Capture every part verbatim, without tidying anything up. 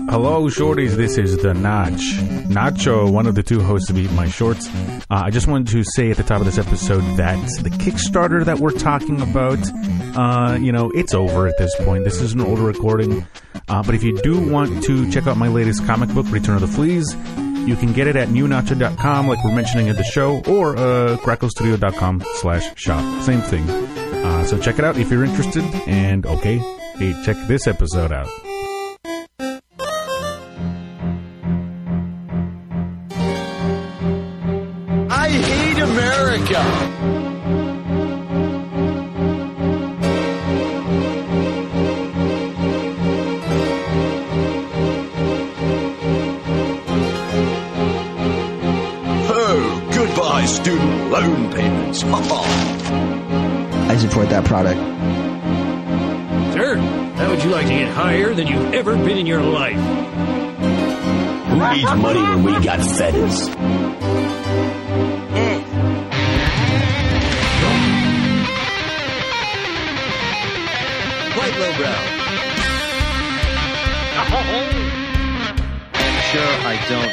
Hello, shorties. This is the Notch. Nacho, one of the two hosts of Eat My Shorts. Uh, I just wanted to say at the top of this episode that the Kickstarter that we're talking about, uh, you know, it's over at this point. This is an older recording. Uh, but if you do want to check out my latest comic book, Return of the Fleas, you can get it at new nacho dot com, like we're mentioning at the show, or uh, crackle studio dot com slash shop. Same thing. Uh, so check it out if you're interested. And, okay, hey, check this episode out. I hate America. Oh, goodbye, student loan payments. I support that product. Sir, how would you like to get higher than you've ever been in your life? Who needs money when we got feathers? Quite lowbrow. Sure, I don't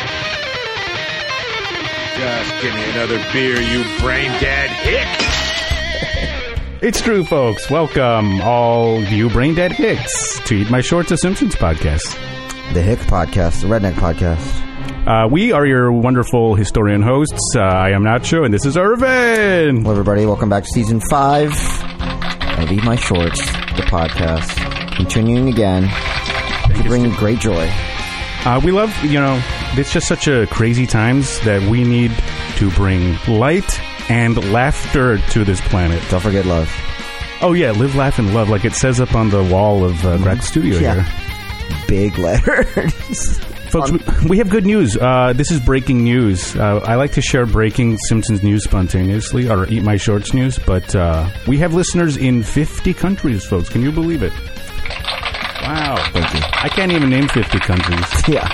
know. Just give me another beer, you brain-dead hick! It's true, folks. Welcome, all you brain-dead hicks, to Eat My Shorts, a Simpsons podcast. The Hick Podcast, the Redneck Podcast. Uh, we are your wonderful historian hosts. Uh, I am Nacho, and this is Irvin. Hello, everybody. Welcome back to Season five of Eat My Shorts, the podcast. Continuing again to bring you great joy. Uh, we love, you know, it's just such a crazy times that we need to bring light and laughter to this planet. Don't forget love. Oh, yeah, live, laugh, and love, like it says up on the wall of uh, Crack Studio Yeah. here. Big letters. Folks, we, we have good news. Uh, this is breaking news. Uh, I like to share breaking Simpsons news spontaneously, or Eat My Shorts news, but uh, we have listeners in fifty countries, folks. Can you believe it? Wow. Thank you. I can't even name fifty countries. Yeah.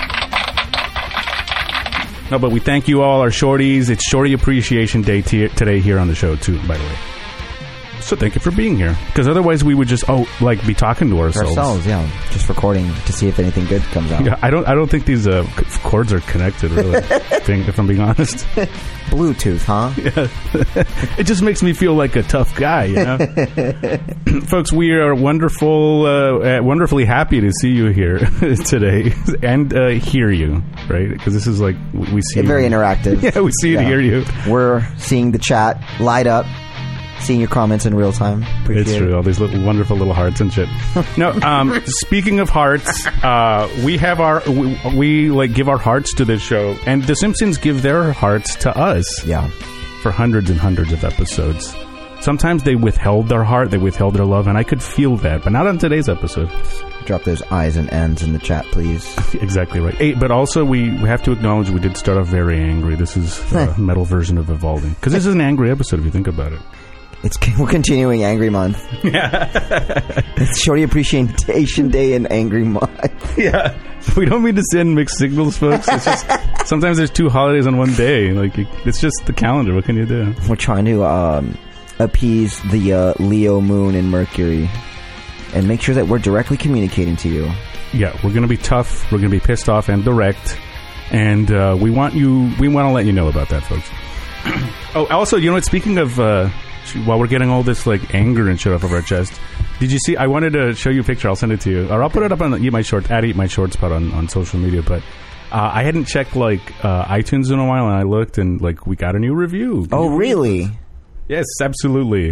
No, but we thank you all, our shorties. It's Shorty Appreciation Day t- today here on the show, too, by the way. So thank you for being here. Because otherwise we would just, oh, like, be talking to ourselves. Ourselves, yeah. Just recording to see if anything good comes out. Yeah, I don't I don't think these uh, c- cords are connected, really, I think, if I'm being honest. Bluetooth, huh? Yeah. It just makes me feel like a tough guy, you know? Folks, we are wonderful, uh, wonderfully happy to see you here today and uh, hear you, right? Because this is like, we see Yeah, very you. interactive. Yeah, we see Yeah. and hear you. We're seeing the chat light up, seeing your comments in real time. Appreciate It's true. it. All these little wonderful little hearts and shit. No, um, speaking of hearts, uh, we have our we, we like give our hearts to this show, and The Simpsons give their hearts to us. Yeah. For hundreds and hundreds of episodes. Sometimes they withheld their heart, they withheld their love, and I could feel that, but not on today's episode. Drop those I's and N's in the chat, please. Exactly right. Hey, but also we, we have to acknowledge we did start off very angry. This is the metal version of evolving, because this is an angry episode if you think about it. It's we're continuing Angry Month. Yeah. It's Shorty Appreciation Day and Angry Month. Yeah. We don't mean to send mixed signals, folks. It's just sometimes there's two holidays on one day. Like it's just the calendar. What can you do? We're trying to um, appease the uh, Leo, Moon, and Mercury, and make sure that we're directly communicating to you. Yeah, we're gonna be tough. We're gonna be pissed off and direct, and uh, we want you. We want to let you know about that, folks. Oh, also, you know what? Speaking of. Uh, While we're getting all this like anger and shit off of our chest, did you see? I wanted to show you a picture. I'll send it to you, or I'll put it up on the Eat My Shorts at Eat My Shorts spot on, on social media. But uh, I hadn't checked like uh, iTunes in a while, and I looked, and like we got a new review. Can Oh, really? Yes, absolutely.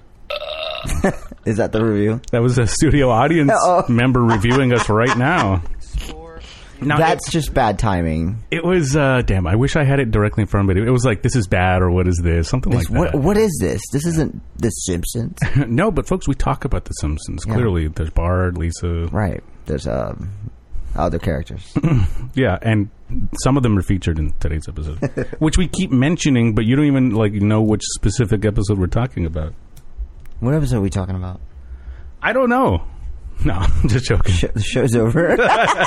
Is that the review? That was a studio audience Oh. member reviewing us right now. Now, That's just bad timing. It was, uh, damn, I wish I had it directly in front of me. It was like, this is bad, or what is this? Something This- like that. what, what is this? This isn't The Simpsons. No, but folks, we talk about The Simpsons. Yeah. Clearly, there's Bart, Lisa. Right. There's um, other characters. Yeah, and some of them are featured in today's episode. Which we keep mentioning, but you don't even like know which specific episode we're talking about. What episode are we talking about? I don't know. No, I'm just joking. Sh- the show's over.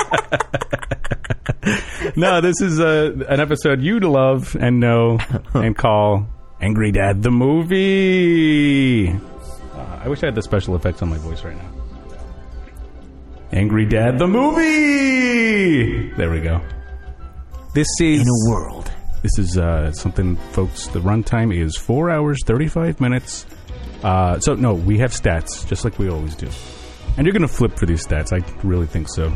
No, this is uh, an episode you'd love and know and call Angry Dad the Movie. Uh, I wish I had the special effects on my voice right now. Angry Dad the Movie! Hey! There we go. This is... In a world. This is uh, something, folks, the runtime is four hours, thirty-five minutes. Uh, so, no, we have stats, just like we always do. And you're going to flip for these stats. I really think so.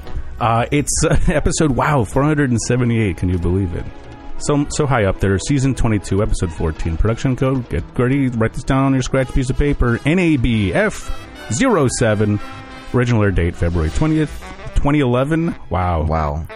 Uh, it's uh, episode, wow, four hundred seventy-eight. Can you believe it? So so high up there. Season twenty-two, episode fourteen. Production code, get ready, write this down on your scratch piece of paper. N A B F zero seven. Original air date, February twentieth, twenty eleven. Wow. Wow.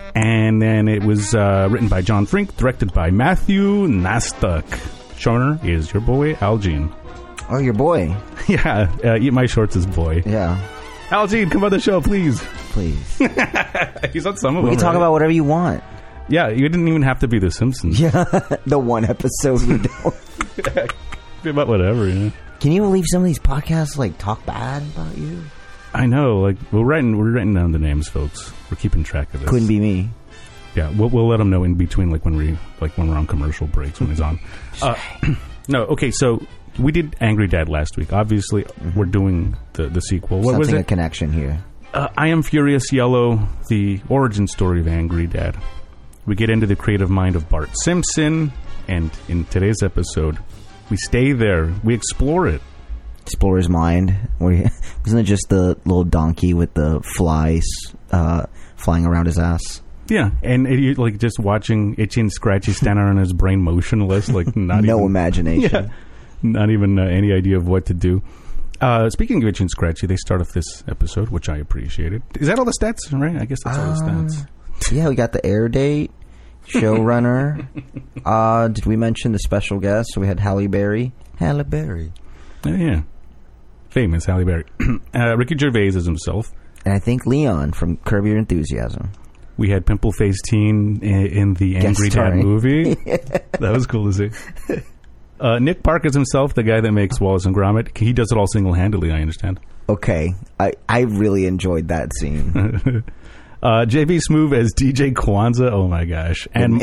And then it was uh, written by John Frink, directed by Matthew Nastuk. Showrunner is your boy, Al Jean. Oh, your boy. Yeah, uh, Eat My Shorts' boy. Yeah. Al Jean, come on the show, please. Please. He's on some of We them. can talk right? about whatever you want. Yeah, you didn't even have to be The Simpsons. Yeah. The one episode we don't. Be about whatever, yeah. Can you believe some of these podcasts, like, talk bad about you? I know, like, we're writing, we're writing down the names, folks. We're keeping track of this. Couldn't be me. Yeah, we'll, we'll let them know in between, like, when we, like, when we're on commercial breaks, when he's on. Uh, no, okay, so we did Angry Dad last week. Obviously, mm-hmm. we're doing the, the sequel. What Something was it? a connection here. Uh, I Am Furious Yellow, the origin story of Angry Dad. We get into the creative mind of Bart Simpson, and in today's episode, we stay there. We explore it. Explore his mind. Where he, isn't it just the little donkey with the flies uh, flying around his ass? Yeah, and it, you, like just watching Itchy and Scratchy stand on his brain motionless, like not no even, imagination. Yeah, not even uh, any idea of what to do. Uh, speaking of Itchy and Scratchy, they start off this episode, which I appreciated. Is that all the stats? Right? I guess that's all Um, the stats. Yeah, we got the air date, showrunner. uh, did we mention the special guest? So we had Halle Berry. Halle Berry. Uh, yeah, famous Halle Berry. uh, Ricky Gervais is himself. And I think Leon from Curb Your Enthusiasm. We had Pimple Face Teen in, in the Guest Angry Dad starring. movie. That was cool to see. Uh, Nick Park is himself, the guy that makes Wallace and Gromit. He does it all single-handedly, I understand. Okay, I, I really enjoyed that scene. uh, J V Smoove as D J Kwanzaa. Oh, my gosh. And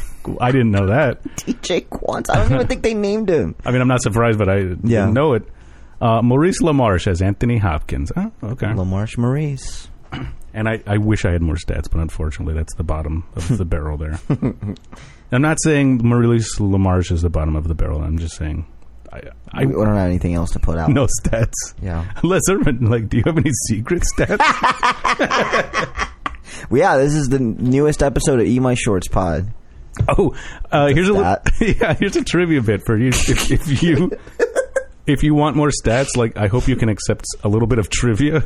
I didn't know that. D J Kwanzaa. I don't even think they named him. I mean, I'm not surprised, but I Yeah. didn't know it. Uh, Maurice LaMarche as Anthony Hopkins. Oh, okay. LaMarche Maurice. And I, I wish I had more stats, but unfortunately, that's the bottom of the barrel there. I'm not saying Maurice LaMarche is the bottom of the barrel. I'm just saying I, I we don't have anything else to put out. no stats. Yeah. Unless, like, do you have any secret stats? Well, yeah, this is the newest episode of Eat My Shorts Pod. Oh, uh, here's a little, Stat. yeah. Here's a trivia bit for you. If, if you if you want more stats, like I hope you can accept a little bit of trivia.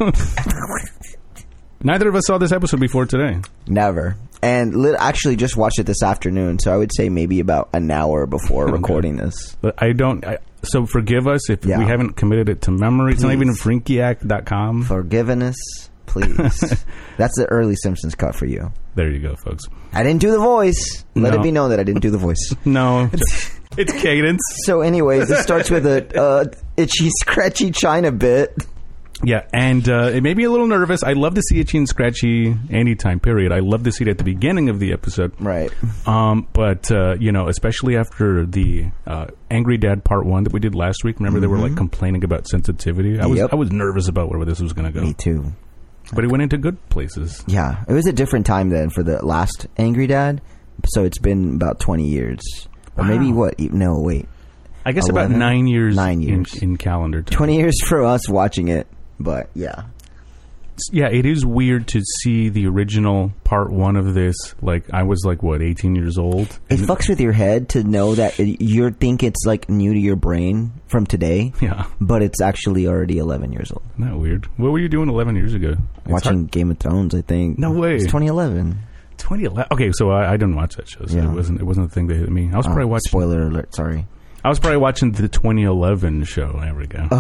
Neither of us saw this episode before today. Never. And lit- actually just watched it this afternoon, so I would say maybe about an hour before Okay. recording this. But I don't. I, so forgive us if Yeah. we haven't committed it to memory. It's not Please. even Frinkiac dot com. Forgiveness, please. That's the early Simpsons cut for you. There you go, folks. I didn't do the voice. Let No. it be known that I didn't do the voice. No, it's Cadence. So anyways, it starts with a uh, itchy, scratchy China bit. Yeah, and uh, it made me a little nervous. I love to see Itchy and Scratchy anytime, period. I love to see it at the beginning of the episode. Right. Um, but, uh, you know, especially after the uh, Angry Dad Part one that we did last week, remember they were, like, complaining about sensitivity? I was Yep. I was nervous about where this was going to go. Me too. But it went into good places. Yeah, it was a different time then for the last Angry Dad. So it's been about twenty years. Or maybe Wow. what? No, wait. I guess eleven? about nine years, Nine in- years. In, calendar time. twenty years for us watching it. But yeah. Yeah, it is weird to see the original part one of this. Like, I was like, what, eighteen years old? It And- fucks with your head to know that it, you think it's like new to your brain from today. Yeah. But it's actually already eleven years old. Isn't that weird? What were you doing eleven years ago? It's Watching hard- Game of Thrones, I think. No way. It's twenty eleven. twenty eleven. Okay, so I, I didn't watch that show. So Yeah. it wasn't. It wasn't the thing that hit me. I was probably Oh, watching. spoiler alert, sorry. I was probably watching the twenty eleven show. There we go.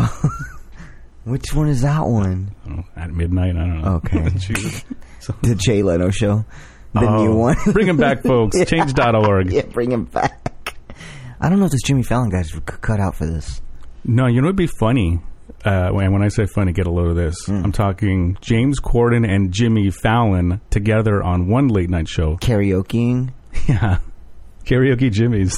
Which one is that one? Oh, at midnight. I don't know. Okay. Jesus. So, The Jay Leno show. The oh, new one. Bring him back, folks. Yeah. Change dot org. Yeah, bring him back. I don't know if this Jimmy Fallon guy's c- cut out for this. No, you know what'd be funny? Uh, when, when I say funny, get a load of this. Mm. I'm talking James Corden and Jimmy Fallon together on one late night show. Karaokeing. Yeah. Karaoke Jimmy's.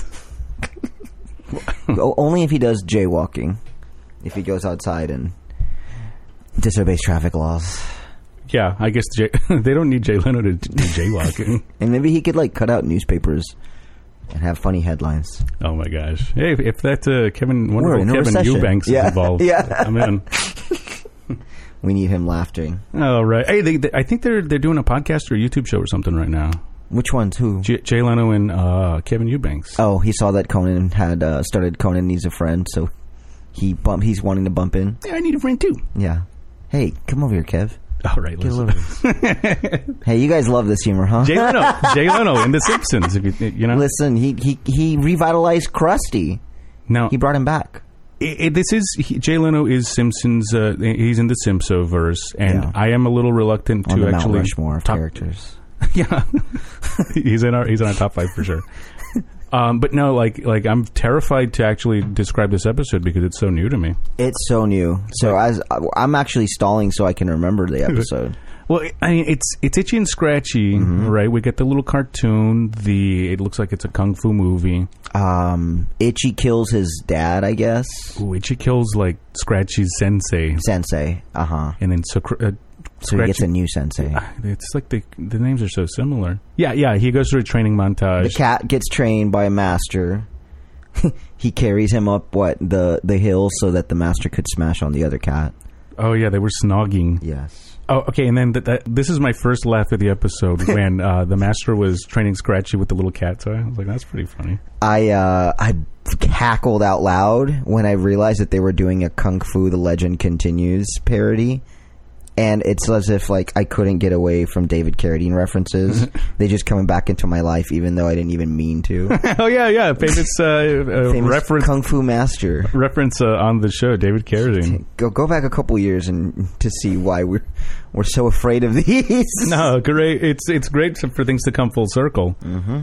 O- Only if he does jaywalking. If he goes outside and disobeys traffic laws. yeah, I guess Jay, they don't need Jay Leno to do jaywalking. And maybe he could like cut out newspapers and have funny headlines. Oh my gosh! Hey, if, if that uh, Kevin, We're wonderful in a Kevin recession. Eubanks Yeah. is involved, Yeah. I'm in. We need him laughing. Oh right. Hey, they, they, I think they're they're doing a podcast or a YouTube show or something right now. Which ones? Who? J- Jay Leno and uh, Kevin Eubanks. Oh, he saw that Conan had uh, started Conan Needs a Friend, so he bump. He's wanting to bump in. Yeah, I need a friend too. Yeah. Hey, come over here, Kev. All right, Get listen. over. Hey, you guys love this humor, huh? Jay Leno, Jay Leno in The Simpsons. If you you know, Listen, he he he revitalized Krusty. now He brought him back. it, it, this is he, Jay Leno is Simpsons. Uh, he's in the Simpsoverse, and Yeah. I am a little reluctant On to the Mount actually Rushmore of top- characters. Yeah, he's in our he's in our top five for sure. Um, but no, like like I'm terrified to actually describe this episode because it's so new to me. It's so new. So as I'm actually stalling so I can remember the episode. Well, I mean, it's it's itchy and scratchy, Mm-hmm. right? We get the little cartoon. The it looks like it's a kung fu movie. Um, Itchy kills his dad, I guess. Ooh, Itchy kills like Scratchy's sensei, Sensei. Uh huh. and then so, uh, So he gets a new sensei. It's like the the names are so similar. Yeah, yeah. He goes through a training montage. The cat gets trained by a master. He carries him up what the the hill so that the master could smash on the other cat. Oh yeah, they were snogging. Yes. Oh, okay. And then th- that, this is my first laugh of the episode when uh, the master was training Scratchy with the little cat toy. I was like, that's pretty funny. I uh, I cackled out loud when I realized that they were doing a Kung Fu The Legend Continues parody. And it's as if like I couldn't get away from David Carradine references. They just coming back into my life, even though I didn't even mean to. Oh yeah, yeah. Famous, uh, uh, Famous reference Kung Fu master. reference uh, on the show, David Carradine. Go go back a couple years and to see why we're we're so afraid of these. No, great. It's it's great for things to come full circle.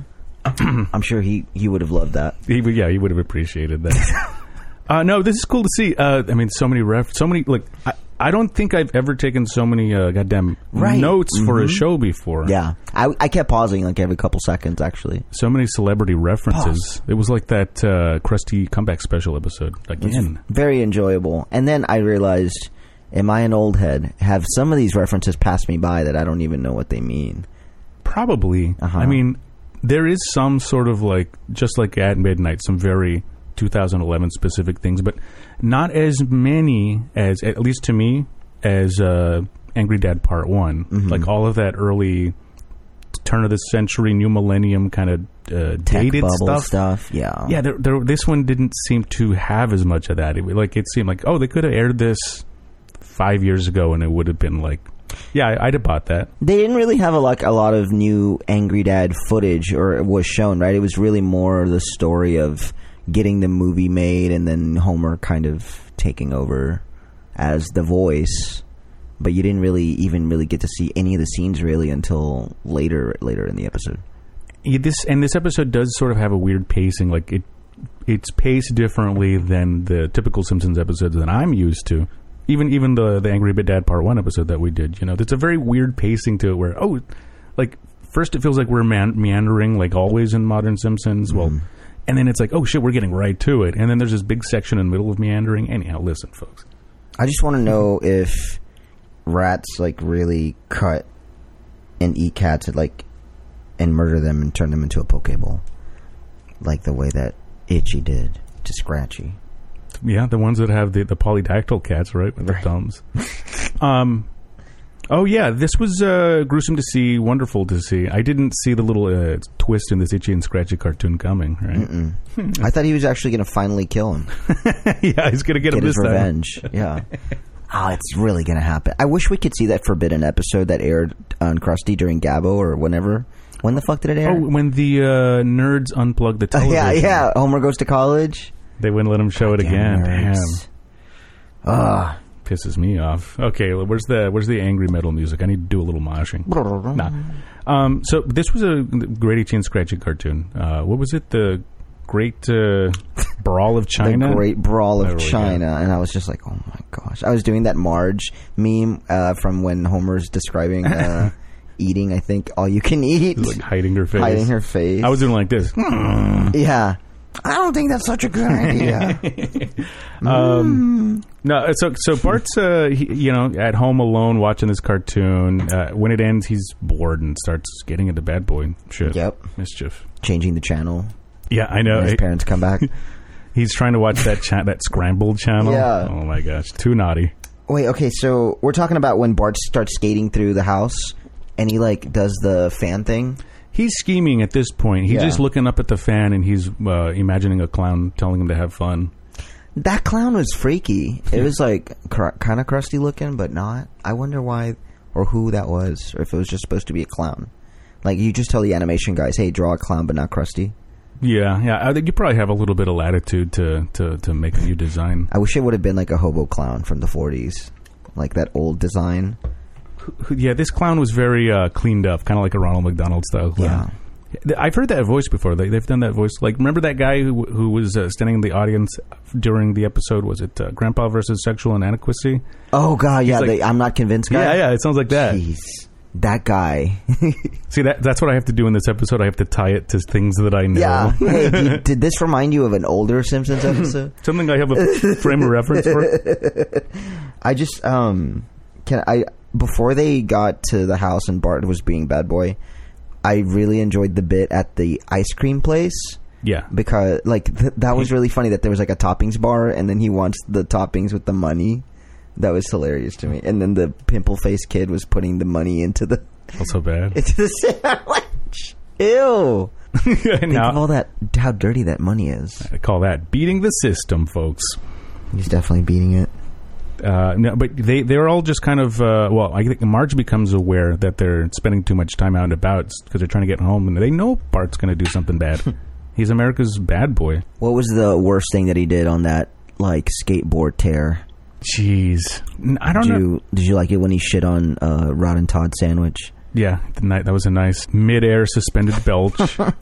I'm sure he, he would have loved that. He would, yeah, he would have appreciated that. uh, no, this is cool to see. Uh, I mean, so many ref, so many like. I, I don't think I've ever taken so many uh, goddamn Right. notes for a Mhm. show before. Yeah, I, I kept pausing like every couple seconds. Actually, So many celebrity references. It was like that uh, Krusty comeback special episode again. very enjoyable. And then I realized, am I an old head? Have some of these references passed me by that I don't even know what they mean? Probably. Uh-huh. I mean, there is some sort of like, just like at midnight, some very two thousand eleven specific things, but not as many as, at least to me, as uh, Angry Dad Part One. Mm-hmm. Like all of that early turn of the century, new millennium kind of uh, Tech dated bubble stuff. stuff. Yeah, Yeah, there, there, this one didn't seem to have as much of that. It, like it seemed like, oh, they could have aired this five years ago, and it would have been like, yeah, I, I'd have bought that. They didn't really have a, like a lot of new Angry Dad footage, or it was shown. Right, it was really more the story of getting the movie made, and then Homer kind of taking over as the voice. But you didn't really even really get to see any of the scenes really until later later in the episode. Yeah, this and this episode does sort of have a weird pacing. Like it, it's paced differently than the typical Simpsons episodes that I'm used to. Even even the the Angry Bit Dad Part One episode that we did. You know, it's a very weird pacing to it. Where oh, like first it feels like we're man- meandering like always in modern Simpsons. Well. And then it's like, oh, shit, we're getting right to it. And then there's this big section in the middle of meandering. Anyhow, listen, folks. I just want to know if rats like really cut and eat cats and like and murder them and turn them into a Pokeball, like the way that Itchy did to Scratchy. Yeah, the ones that have the, the polydactyl cats, right, with the thumbs. um, oh, yeah, this was uh, gruesome to see, wonderful to see. I didn't see the little uh, twist in this Itchy and Scratchy cartoon coming, right? I thought he was actually going to finally kill him, Yeah, he's going to get, get him his this time. revenge. Yeah. Oh, it's really going to happen. I wish we could see that forbidden episode that aired on Krusty during Gabbo or whenever. When the fuck did it air? Oh, when the uh, nerds unplugged the Uh, television. yeah, yeah. Homer goes to college. They wouldn't let him show it again. Damn. Ah. Pisses me off. Okay, well, where's the where's the angry metal music? I need to do a little moshing. Nah. Um, so this was a great Itchy and Scratchy cartoon. Uh, what was it? The Great uh, Brawl of China? The Great Brawl of There we China. go. And I was just like, oh my gosh. I was doing that Marge meme uh, from when Homer's describing uh, eating, I think, all you can eat. Like hiding her face. Hiding her face. I was doing like this. Yeah. I don't think that's such a good idea. um, no, so so Bart's uh, he, you know at home alone watching this cartoon. Uh, when it ends, he's bored and starts getting into bad boy shit. Yep, mischief. Changing the channel. Yeah, I know. When his parents come back. He's trying to watch that cha- that scrambled channel. Yeah. Oh my gosh, too naughty. Wait, okay, so we're talking about when Bart starts skating through the house and he like does the fan thing. He's scheming at this point. He's Yeah. just looking up at the fan and he's uh, imagining a clown telling him to have fun. That clown was freaky. It was like cr- kind of crusty looking, but not. I wonder why or who that was, or if it was just supposed to be a clown. Like you just tell the animation guys, "Hey, draw a clown, but not crusty." Yeah, yeah. I think you probably have a little bit of latitude to, to, to make a new design. I wish it would have been like a hobo clown from the forties, like that old design. Yeah, this clown was very uh, cleaned up, kind of like a Ronald McDonald style clown. Yeah. I've heard that voice before. They, they've done that voice. Like, remember that guy who who was uh, standing in the audience during the episode? Was it uh, Grandpa versus Sexual Inadequacy? Oh God, yeah. like, the, I'm not convinced guy. Yeah, yeah. It sounds like that. Jeez, that guy. See, that that's what I have to do in this episode. I have to tie it to things that I know. Yeah. Hey, did, did this remind you of an older Simpsons episode? Something I have a frame of reference for. I just um can I before they got to the house and Bart was being bad boy, I really enjoyed the bit at the ice cream place. Yeah, because like th- that was really funny that there was like a toppings bar and then he wants the toppings with the money. That was hilarious to me. And then the pimple faced kid was putting the money into the also bad into the sandwich. Ew. Think now, of all that, how dirty that money is. I call that beating the system, folks. He's definitely beating it. Uh, no, but they they're all just kind of uh, well. I think Marge becomes aware that they're spending too much time out and about because they're trying to get home, and they know Bart's going to do something bad. He's America's bad boy. What was the worst thing that he did on that like skateboard tear? Jeez, I don't did know. You, did you like it when he shit on uh, Rod and Todd sandwich? Yeah, the night, that was a nice mid-air suspended belch.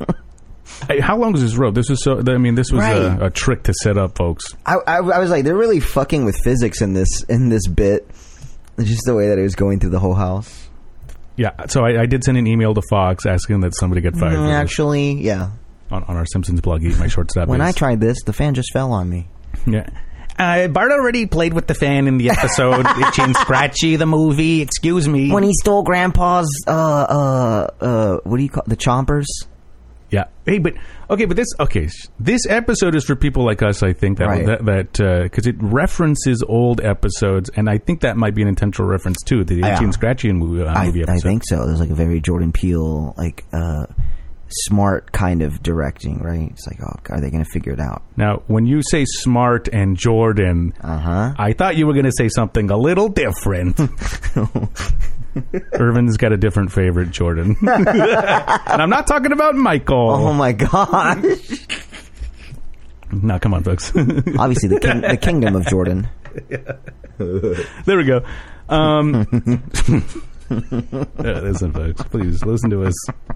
Hey, how long was this rope? This was so. I mean, this was Right. a, a trick to set up, folks. I, I, I was like, they're really fucking with physics in this in this bit. Just the way that it was going through the whole house. Yeah, so I, I did send an email to Fox asking that somebody get fired. Mm, for this actually, yeah. on, on our Simpsons blog, eat my shorts. When I tried this, the fan just fell on me. Yeah. Uh, Bart already played with the fan in the episode. Itchy and Scratchy, the movie. Excuse me. When he stole Grandpa's, uh, uh, uh, what do you call the chompers? Yeah. Hey, but okay, but this okay. This episode is for people like us. I think that Right. that that because it references old episodes, and I think that might be an intentional reference too. The Yeah. Itchy and Scratchy movie, uh, I, movie I episode. think so. There's like a very Jordan Peele, like, uh, smart kind of directing, right? It's like, oh, are they going to figure it out? Now, when you say smart and Jordan, Uh huh. I thought you were going to say something a little different. Irvin's got a different favorite Jordan. And I'm not talking about Michael. Oh my gosh. No, come on, folks. Obviously, the king, the kingdom of Jordan. There we go. Um, yeah, listen, folks. Please listen to us.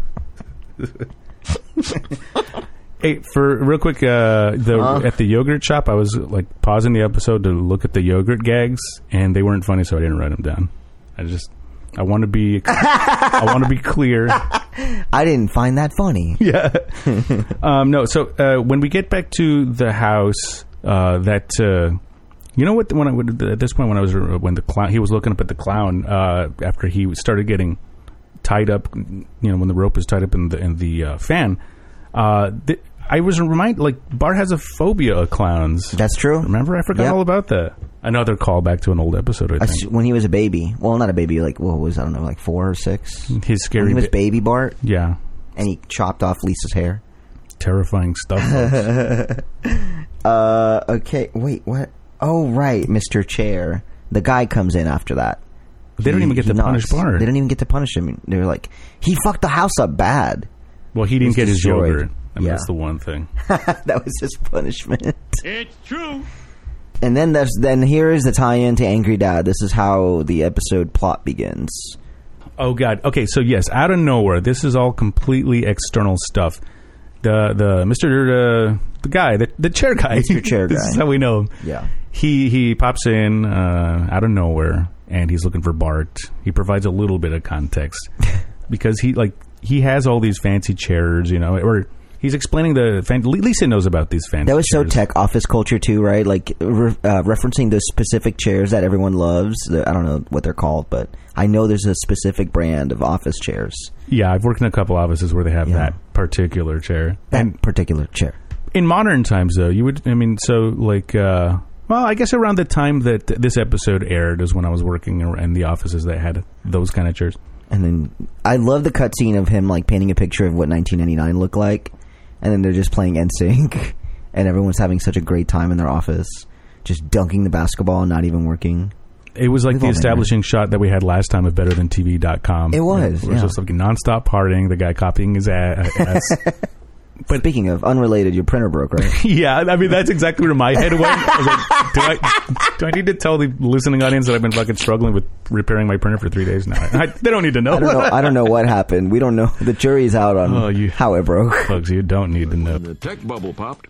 Hey, for real quick, uh, the Uh. at the yogurt shop, I was like pausing the episode to look at the yogurt gags, and they weren't funny, so I didn't write them down. I just, I want to be, I want to be clear. I didn't find that funny. Yeah. um, no. So uh, when we get back to the house, uh, that uh, you know what? When I at this point, when I was when the clown, he was looking up at the clown uh, after he started getting tied up. You know, when the rope was tied up in the in the uh, fan. Uh, th- I was reminded, like, Bart has a phobia of clowns. That's true. Remember? I forgot Yep. all about that. Another callback to an old episode, I I think. s- when he was a baby. Well, not a baby. Like, what was I don't know, like four or six. His When scary, he was bit- baby Bart, yeah, and he chopped off Lisa's hair. terrifying stuff. folks. Uh, okay. Wait, what? Oh, right, Mister Chair. The guy comes in after that. They don't He- even get he to punish knocks. Bart. They didn't even get to punish him. They were like, he fucked the house up bad. Well, he didn't was get his destroyed. yogurt. I mean, Yeah. that's the one thing. That was his punishment. It's true. And then there's then here is the tie-in to Angry Dad. This is how the episode plot begins. Oh God. Okay, so yes, out of nowhere, this is all completely external stuff. The the Mister Uh, the guy, the the chair guy, Mister Chair this guy. is how we know him. Yeah. He he pops in uh, out of nowhere, and he's looking for Bart. He provides a little bit of context because he like he has all these fancy chairs, you know, or he's explaining the fan- Lisa knows about these fancy That was so chairs. tech office culture too, right? Like re- uh, referencing those specific chairs that everyone loves. The, I don't know what they're called, but I know there's a specific brand of office chairs. Yeah, I've worked in a couple offices where they have Yeah. that particular chair. That And particular chair. in modern times, though, you would, I mean, so like, uh, well, I guess around the time that this episode aired is when I was working in the offices that had those kind of chairs. And then I love the cutscene of him like painting a picture of what nineteen ninety-nine looked like, and then they're just playing N Sync, and everyone's having such a great time in their office, just dunking the basketball and not even working. It was like We've the all been establishing shot that we had last time of better than T V dot com. It was, It was yeah. just like nonstop partying, the guy copying his a- ass. But speaking of unrelated, your printer broke, right? Yeah, I mean, that's exactly where my head went. I was like, do I, do I need to tell the listening audience that I've been fucking struggling with repairing my printer for three days now? I, they don't need to know. I don't know. I don't know what happened. We don't know. The jury's out on Oh, you- how it broke. Folks, you don't need to know. The tech bubble popped.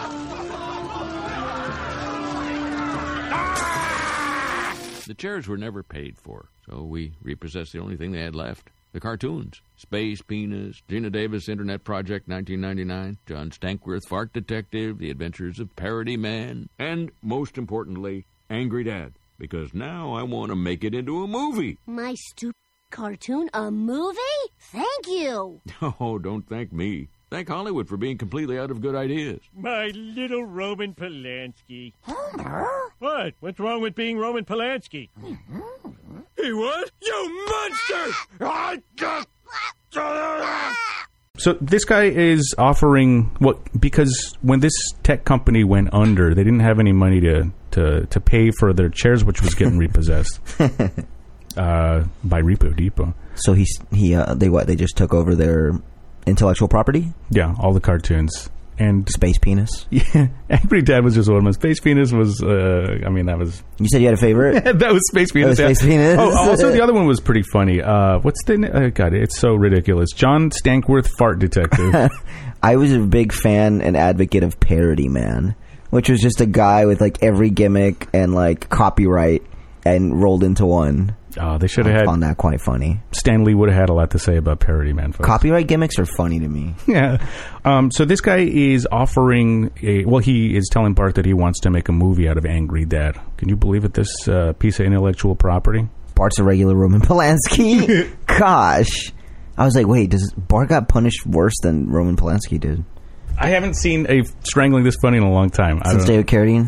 The chairs were never paid for, so we repossessed the only thing they had left. The cartoons. Space Penis, Gina Davis Internet Project nineteen ninety-nine, John Stankworth Fart Detective, The Adventures of Parody Man, and, most importantly, Angry Dad, because now I want to make it into a movie. My stupid cartoon, a movie? Thank you. Oh, don't thank me. Thank Hollywood for being completely out of good ideas. My little Roman Polanski. Homer? What? What's wrong with being Roman Polanski? He what? You monster! I got... So this guy is offering what, because when this tech company went under, they didn't have any money to to, to pay for their chairs, which was getting repossessed uh, by Repo Depot. So he's he uh, they what they just took over their intellectual property. Yeah, all the cartoons. And Space Penis. yeah, Angry Dad was just one of them. Space Penis was, uh, I mean, that was You said you had a favorite. that was Space Penis. was yeah. Space Penis. Oh, also the other one was pretty funny. Uh, what's the? na- Oh God, it's so ridiculous. John Stankworth Fart Detective. I was a big fan and advocate of Parody Man, which was just a guy with like every gimmick and like copyright and rolled into one. Oh, they should have I had. found that quite funny. Stan Lee would have had a lot to say about Parody Man. Folks. Copyright gimmicks are funny to me. Yeah. Um, so this guy is offering a. Well, he is telling Bart that he wants to make a movie out of Angry Dad. Can you believe it? This uh, piece of intellectual property. Bart's a regular Roman Polanski. Gosh. I was like, wait, does Bart got punished worse than Roman Polanski did? I haven't seen a Strangling This Funny in a long time. I Since don't know. David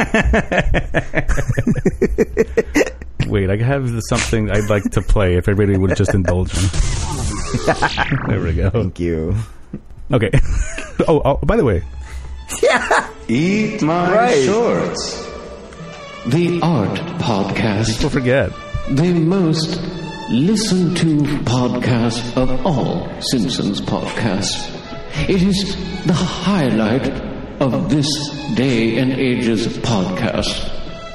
Carradine? Wait, I have something I'd like to play if everybody would just indulge me. There we go. Thank you. Okay. oh, oh, by the way, Eat my Right. shorts. The Art Podcast. don't forget. The most listened to podcast of all Simpsons podcasts. It is the highlight of this day and age's podcast.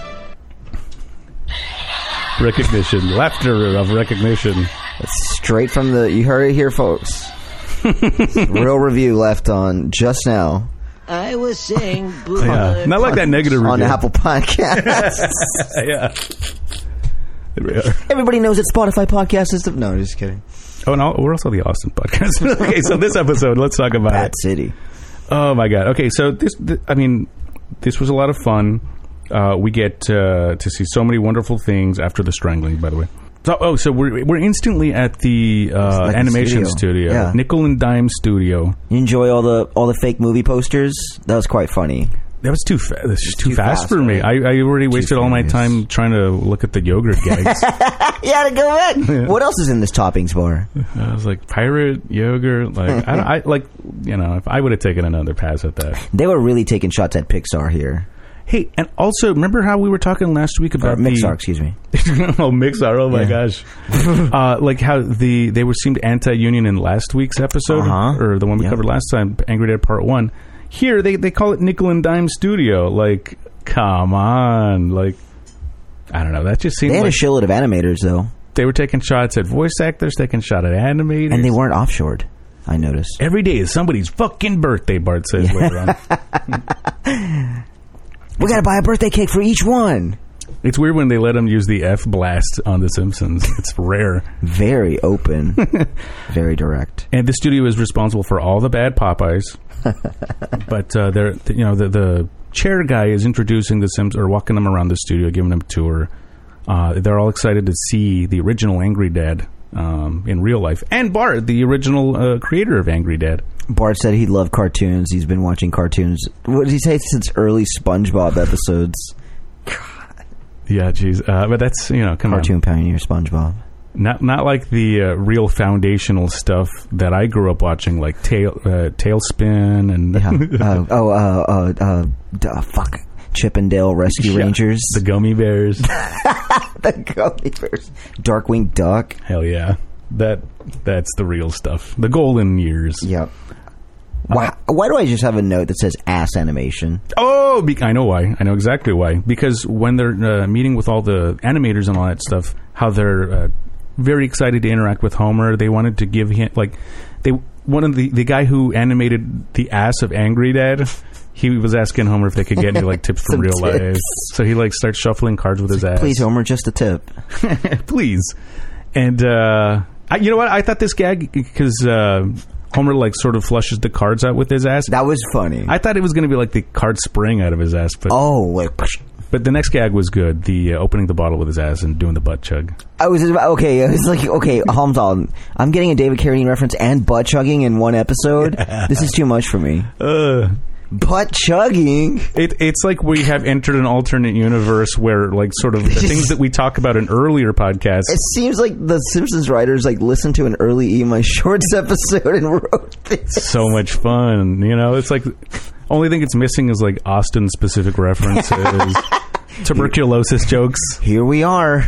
Recognition. Laughter of recognition. That's straight from the... You heard it here, folks. Real review left on just now I was saying, boo. Yeah. Not like that negative review. on Apple Podcasts. Yeah. There we are. Everybody knows that Spotify podcast is the... No, just kidding. Oh, and we're also the Austin podcast. Okay, so this episode, let's talk about Bad it. City. Oh my God. Okay, so this, th- I mean, this was a lot of fun. Uh, we get uh, to see so many wonderful things after the strangling, by the way. So, oh, so we're we're instantly at the uh, like the animation studio. studio, Yeah. Nickel and Dime Studio. You enjoy all the all the fake movie posters? That was quite funny. That was too fa- that's just too, too fast, fast, for me. right? I, I already wasted all my furious. time trying to look at the yogurt gags. You had to go back. What else is in this toppings bar? I was like, pirate yogurt. Like, I, don't, I like, you know, if I would have taken another pass at that. They were really taking shots at Pixar here. Hey, and also, remember how we were talking last week Or about Mixar, the excuse me. oh, Mixar! Oh my Yeah. gosh! uh, like how the they were seemed anti-union in last week's episode, Uh-huh. or the one we Yeah. covered last time, Angry Dad Part One. Here, they they call it Nickel and Dime Studio. Like, come on! Like, I don't know. That just seemed They had like a shitload of animators, though. they were taking shots at voice actors, taking shot at animators, And they weren't offshored, I noticed. Every day is somebody's fucking birthday. Bart says later on. We gotta buy a birthday cake for each one. It's weird when they let him use the F blast on The Simpsons. It's rare. Very open. Very direct. And the studio is responsible for all the bad Popeyes. But uh, they're, you know, the, the chair guy is introducing the Simpsons, or walking them around the studio, giving them a tour. Uh, they're all excited to see the original Angry Dad um, in real life. And Bart, the original uh, creator of Angry Dad. Bart said he loved cartoons. He's been watching cartoons. What did he say? Since early SpongeBob episodes. Yeah, geez. Uh, but that's, you know, come Cartoon on. pioneer SpongeBob. Not not like the uh, real foundational stuff that I grew up watching, like tail, uh, Tailspin and... Yeah. uh, oh, uh, uh, uh, uh, fuck. Chip and Dale Rescue Yeah. Rangers. The Gummy Bears. The Gummy Bears. Darkwing Duck. Hell yeah. That That's the real stuff. The golden years. Yep. Why, why do I just have a note that says ass animation? Oh, be- I know why. I know exactly why. Because when they're uh, meeting with all the animators and all that stuff, how they're uh, very excited to interact with Homer. They wanted to give him, like, they one of the the guy who animated the ass of Angry Dad. He was asking Homer if they could get any like tips from real tips. life. So he like starts shuffling cards with his ass. Please, Homer, just a tip. Please. And uh, I, you know what? I thought this gag because. Uh, Homer, like, sort of flushes the cards out with his ass. That was funny. I thought it was going to be, like, the card spraying out of his ass. But oh, like... But the next gag was good. The uh, opening the bottle with his ass and doing the butt chug. I was... Okay, I was like, okay, Hamza, I'm getting a David Carradine reference and butt chugging in one episode. This is too much for me. Uh, butt chugging? It, it's like we have entered an alternate universe where, like, sort of the things that we talk about in earlier podcasts. It seems like the Simpsons writers, like, listened to an early Eat My Shorts episode and wrote this. So much fun. You know, it's like... Only thing it's missing is, like, Austin-specific references. Tuberculosis jokes. Here we are.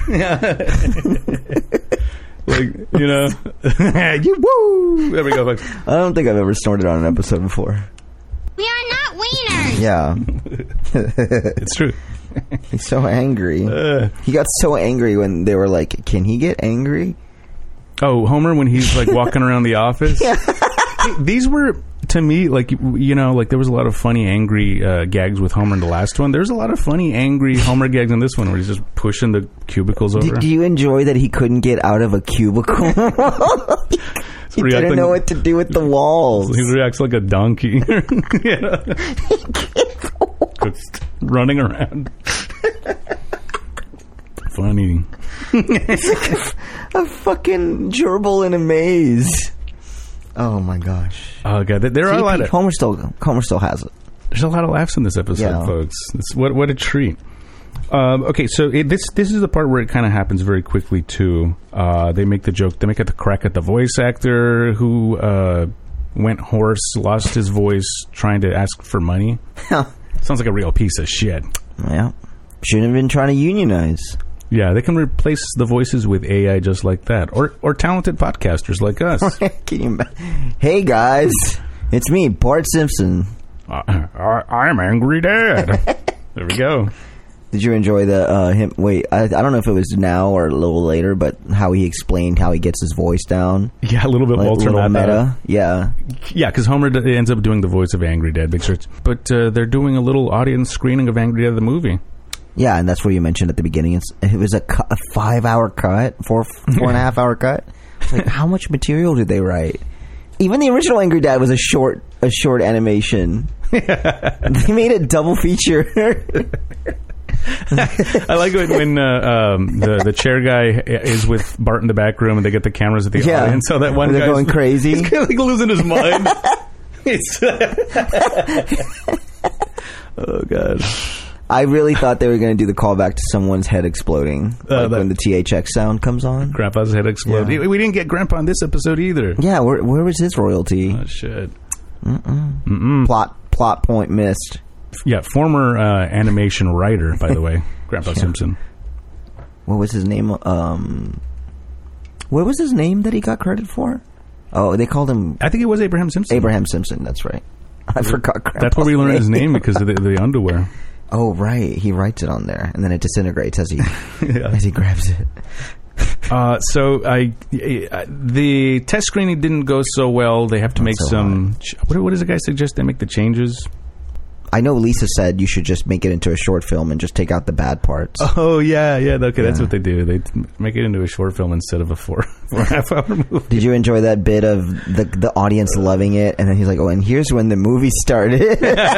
Like, you know... you, woo! There we go, folks. I don't think I've ever snorted on an episode before. We are not wieners. Yeah. It's true. He's so angry. Uh, he got so angry when they were like, can he get angry? oh, Homer, when he's, like, walking around the office? Yeah. These were, to me, like, you know, like, there was a lot of funny, angry uh, gags with Homer in the last one. There's a lot of funny, angry Homer gags in this one where he's just pushing the cubicles over. Do, do you enjoy that he couldn't get out of a cubicle? He reacting, didn't know what to do with the walls. He reacts like a donkey. You know? Just running around. Funny. A fucking gerbil in a maze. Oh my gosh. Oh god, there are See, a lot of Homer still Homer still has it. there's a lot of laughs in this episode, Yeah. folks. It's, what what a treat. Um, okay, so it, this this is the part where it kind of happens very quickly too. Uh, they make the joke. They make it the crack at the voice actor who uh, went hoarse, lost his voice trying to ask for money. Sounds like a real piece of shit. Yeah. Shouldn't have been trying to unionize. Yeah, they can replace the voices with A I just like that, or or talented podcasters like us. Can you imagine? Hey guys, it's me, Bart Simpson. Uh, I, I'm Angry Dad. There we go. Did you enjoy the uh, him? Wait, I, I don't know if it was now or a little later, but how he explained how he gets his voice down. Yeah, a little bit Like, Walter little Matthau. meta. Yeah. Yeah, because Homer d- ends up doing the voice of Angry Dad. Big search. But uh, they're doing a little audience screening of Angry Dad the movie. Yeah, and that's what you mentioned at the beginning. It's, it was a, cu- a five-hour cut, four four and a half hour cut. Like, how much material did they write? Even the original Angry Dad was a short a short animation. They made a double feature. I like it when uh, um, the the chair guy is with Bart in the back room and they get the cameras at the Yeah. audience. So that one They're guy's going crazy. He's kind of like losing his mind. It's oh god. I really thought they were going to do the callback to someone's head exploding, Uh, like that- when the T H X sound comes on. Grandpa's head exploded. Yeah. We didn't get Grandpa in this episode either. Yeah, where where was his royalty? Oh shit. Mm-mm. Mm-mm. Plot plot point missed. Yeah, former uh, animation writer, by the way, Grandpa Yeah. Simpson. What was his name? Um, what was his name that he got credit for? Oh, they called him I think it was Abraham Simpson. Abraham Simpson. That's right. I forgot. That's Grandpa's where we learned name. his name because of the, the underwear. Oh, right. He writes it on there, and then it disintegrates as he Yeah. as he grabs it. Uh, so I, I, the test screening didn't go so well. They have to Not make so some. Ch- what, what does the guy suggest? They make the changes. I know Lisa said you should just make it into a short film and just take out the bad parts. Oh, yeah, yeah. Okay, yeah. That's what they do. They make it into a short film instead of a four, four and a half hour movie. Did you enjoy that bit of the the audience loving it? And then he's like, oh, and here's when the movie started.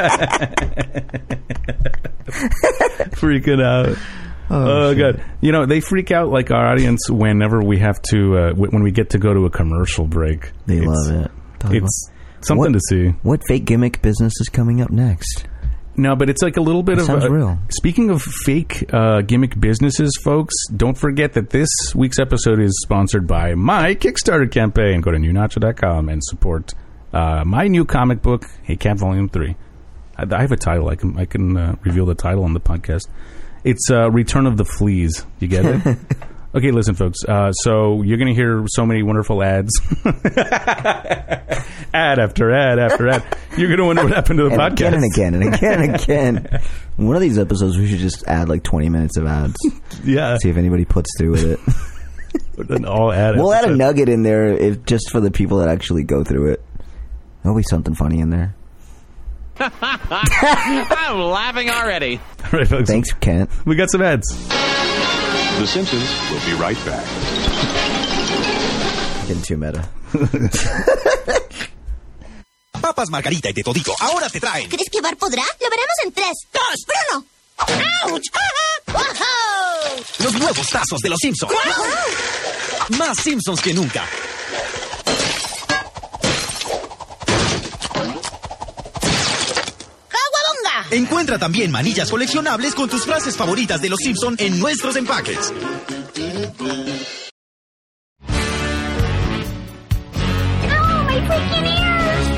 Freaking out. Oh, oh God. You know, they freak out like our audience whenever we have to, uh, w- when we get to go to a commercial break. They it's, love it. It's something what, to see. What fake gimmick business is coming up next? No, but it's like a little bit it of... sounds uh, real. Speaking of fake uh, gimmick businesses, folks, don't forget that this week's episode is sponsored by my Kickstarter campaign. Go to new nacho dot com and support uh, my new comic book, Hey Cat Volume three. I, I have a title. I can I can uh, reveal the title on the podcast. It's uh, Return of the Fleas. You get it? Okay, listen, folks. Uh, so you're going to hear so many wonderful ads. Ad after ad after ad. You're going to wonder what happened to the and podcast. Again and again and again and again. One of these episodes, we should just add like twenty minutes of ads. Yeah. See if anybody puts through with it. An all ad we'll episode. add a nugget in there if just for the people that actually go through it. There'll be something funny in there. I'm laughing already. All right, folks. Thanks, Kent. We got some ads. The Simpsons will be right back. Getting too meta. Papas Margarita y de Todito ahora te traen. ¿Crees que Bart podrá? Lo veremos en tres, dos, Bruno. ¡Auch! ¡Wow! Los nuevos tazos de los Simpsons. ¡Wow! Más Simpsons que nunca. Encuentra también manillas coleccionables con tus frases favoritas de los Simpson en nuestros empaques. Oh, my freaking ears!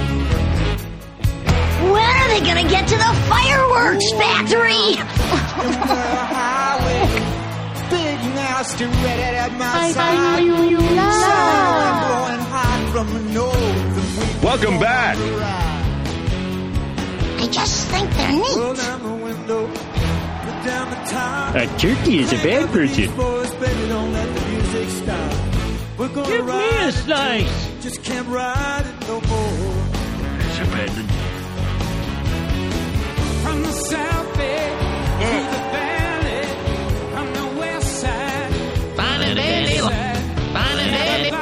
When are they gonna get to the fireworks factory? I find you love. Welcome back. I just think they're neat. A turkey is a bad person. Give me a slice. Just can't ride it no more. It's a bad one. From the south bay to the valley, from the west side, Fine and dandy. Fine and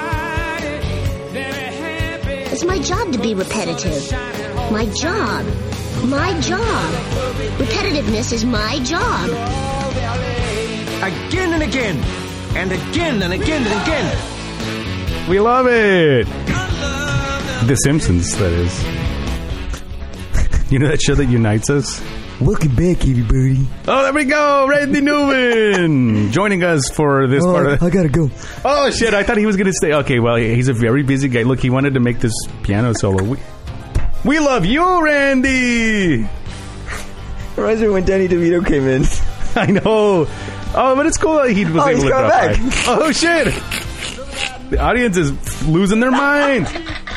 dandy. It's my job to be repetitive. My job. My job. Repetitiveness is my job. Again and again. And again and again and again. We love it. The Simpsons, that is. You know that show that unites us? Welcome back, everybody. Oh, there we go. Randy Newman joining us for this oh, part of the... I gotta go. Oh, shit. I thought he was going to stay. Okay, well, he's a very busy guy. Look, he wanted to make this piano solo. We, we love you, Randy. Reminds me when Danny DeVito came in. I know. Oh, but it's cool that he was oh, able he's to coming back. By. Oh, shit. The audience is losing their mind.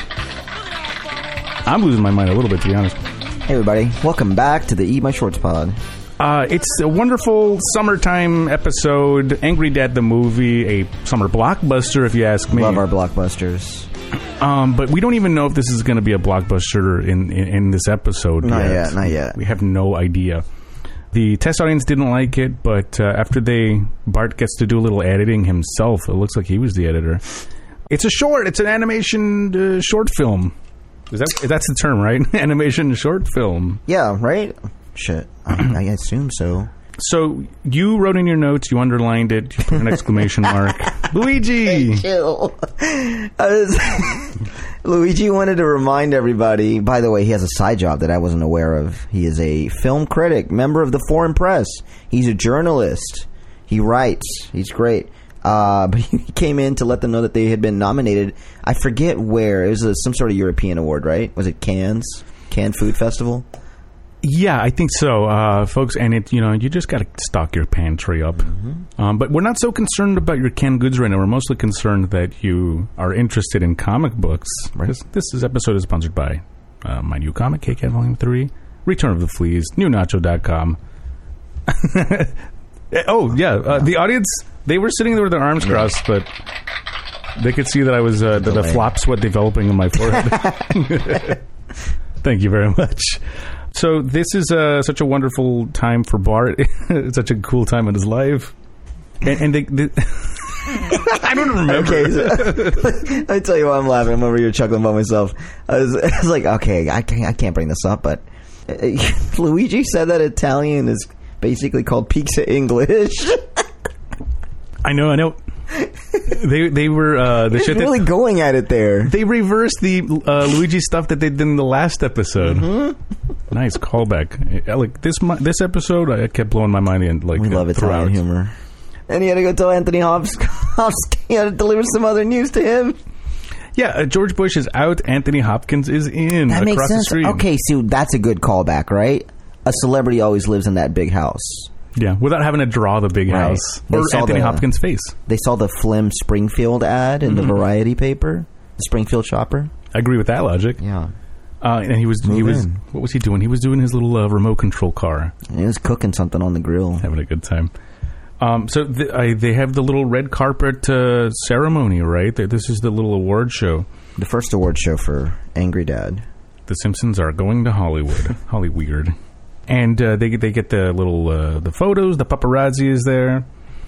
I'm losing my mind a little bit, to be honest. Hey, everybody. Welcome back to the Eat My Shorts pod. Uh, it's a wonderful summertime episode. Angry Dad the movie, a summer blockbuster, if you ask me. Love our blockbusters. Um, but we don't even know if this is going to be a blockbuster in, in, in this episode not yet. yet. Not yet. We have no idea. The test audience didn't like it, but uh, after they Bart gets to do a little editing himself, it looks like he was the editor. It's a short. It's an animation uh, short film. Is that that's the term, right? Animation short film. Yeah, right? Shit. I, I assume so. So you wrote in your notes, you underlined it, you put an exclamation mark. Luigi! Chill. I was Luigi wanted to remind everybody, by the way, he has a side job that I wasn't aware of. He is a film critic, member of the Foreign Press. He's a journalist. He writes. He's great. Uh, but he came in to let them know that they had been nominated. I forget where. It was a, some sort of European award, right? Was it Cannes? Cannes Food Festival? Yeah, I think so, uh, folks. And it, you know, you just got to stock your pantry up. Mm-hmm. Um, but we're not so concerned about your canned goods right now. We're mostly concerned that you are interested in comic books. Right. This, this is episode is sponsored by uh, my new comic, K Cat Volume Three, Return of the Fleas, new nacho dot com. Oh yeah, uh, the audience, they were sitting there with their arms crossed, but they could see that I was uh, the, the flop sweat developing in my forehead. Thank you very much. So this is uh, such a wonderful time for Bart. It's such a cool time in his life. And, and they, they I don't remember. Okay, so, let me tell you why I'm laughing. I'm over here chuckling by myself. I was, I was like, okay, I can't, I can't bring this up, but uh, Luigi said that Italian is basically called pizza English. I know, I know. They they were uh, the They're shit really that, going at it there. They reversed the uh, Luigi stuff that they did in the last episode. Mm-hmm. Nice callback. Like this this episode, I kept blowing my mind in. Like we love uh, Italian humor. And he had to go tell Anthony Hopkins he had to deliver some other news to him. Yeah, uh, George Bush is out. Anthony Hopkins is in. That across makes sense. The street. Okay, see, that's a good callback, right? A celebrity always lives in that big house. Yeah, without having to draw the big right. house or Anthony the, Hopkins' face. They saw the Flim Springfield ad in mm-hmm. the Variety paper, the Springfield Shopper. I agree with that logic. Yeah, uh, and he was Move he was in. What was he doing? He was doing his little uh, remote control car. He was cooking something on the grill, having a good time. Um, so th- I, they have the little red carpet uh, ceremony, right? This is the little award show. The first award show for Angry Dad. The Simpsons are going to Hollywood. Hollyweird. And uh, they, they get the little uh, the photos. The paparazzi is there.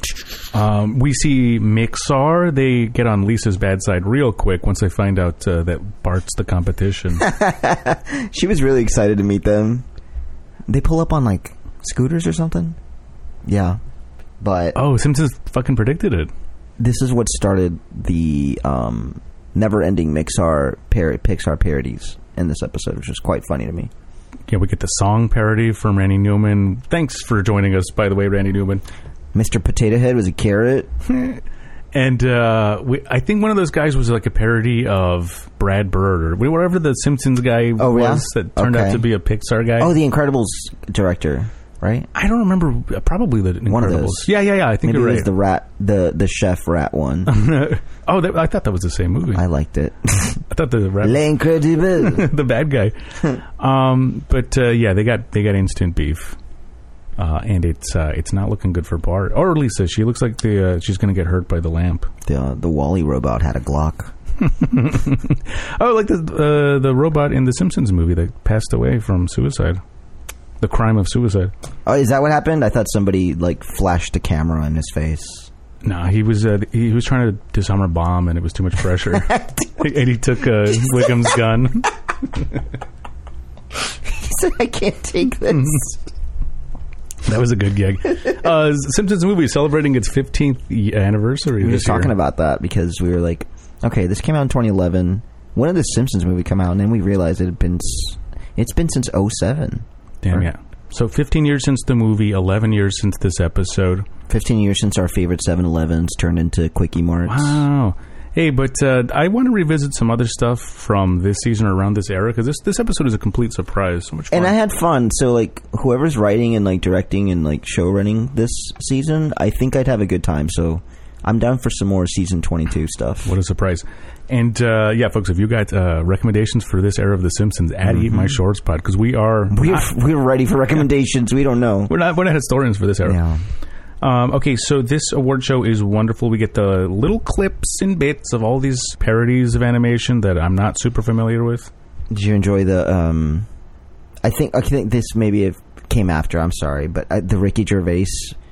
Um, we see Mixar. They get on Lisa's bad side real quick once they find out uh, that Bart's the competition. She was really excited to meet them. They pull up on, like, scooters or something? Yeah. But oh, Simpsons fucking predicted it. This is what started the um, never-ending Mixar par- Pixar parodies in this episode, which was quite funny to me. Yeah, we get the song parody from Randy Newman. Thanks for joining us, by the way, Randy Newman. Mister Potato Head was a carrot. And uh, we, I think one of those guys was like a parody of Brad Bird or whatever the Simpsons guy oh, was yeah? that turned okay. out to be a Pixar guy. Oh, the Incredibles director. Right? I don't remember. Uh, probably the Incredibles. One of those. Yeah, yeah, yeah. I think Maybe you're it right. was the rat, the the chef rat one. oh, that, I thought that was the same movie. I liked it. I thought the rat, L'Incredible, the bad guy. um, but uh, yeah, they got they got instant beef, uh, and it's uh, it's not looking good for Bart or Lisa. She looks like the uh, she's going to get hurt by the lamp. The uh, the Wall-E robot had a Glock. oh, like the uh, the robot in the Simpsons movie that passed away from suicide. The crime of suicide. Oh, is that what happened? I thought somebody like flashed a camera in his face. No, he was uh, he was trying to disarm a bomb, and it was too much pressure. And he took uh, Wiggum's gun. He said, "I can't take this." That was a good gag. Uh, Simpsons movie celebrating its fifteenth anniversary. We were this just talking year. about that because we were like, okay, this came out in twenty eleven. When did the Simpsons movie come out? And then we realized it had been it's been since oh seven. Damn, or, yeah. So fifteen years since the movie, eleven years since this episode. fifteen years since our favorite seven elevens turned into Quickie Marts. Wow. Hey, but uh, I want to revisit some other stuff from this season or around this era, because this, this episode is a complete surprise. So much fun. And I had fun. So, like, whoever's writing and, like, directing and, like, show running this season, I think I'd have a good time. So I'm down for some more season twenty-two stuff. What a surprise. And, uh, yeah, folks, if you got uh, recommendations for this era of The Simpsons, at mm-hmm. Eat My Shorts Pod, because we are... We're, we're ready for recommendations. We don't know. We're not, we're not historians for this era. Yeah. Um, okay, so this award show is wonderful. We get the little clips and bits of all these parodies of animation that I'm not super familiar with. Did you enjoy the... Um, I think I think this maybe it came after, I'm sorry, but uh, the Ricky Gervais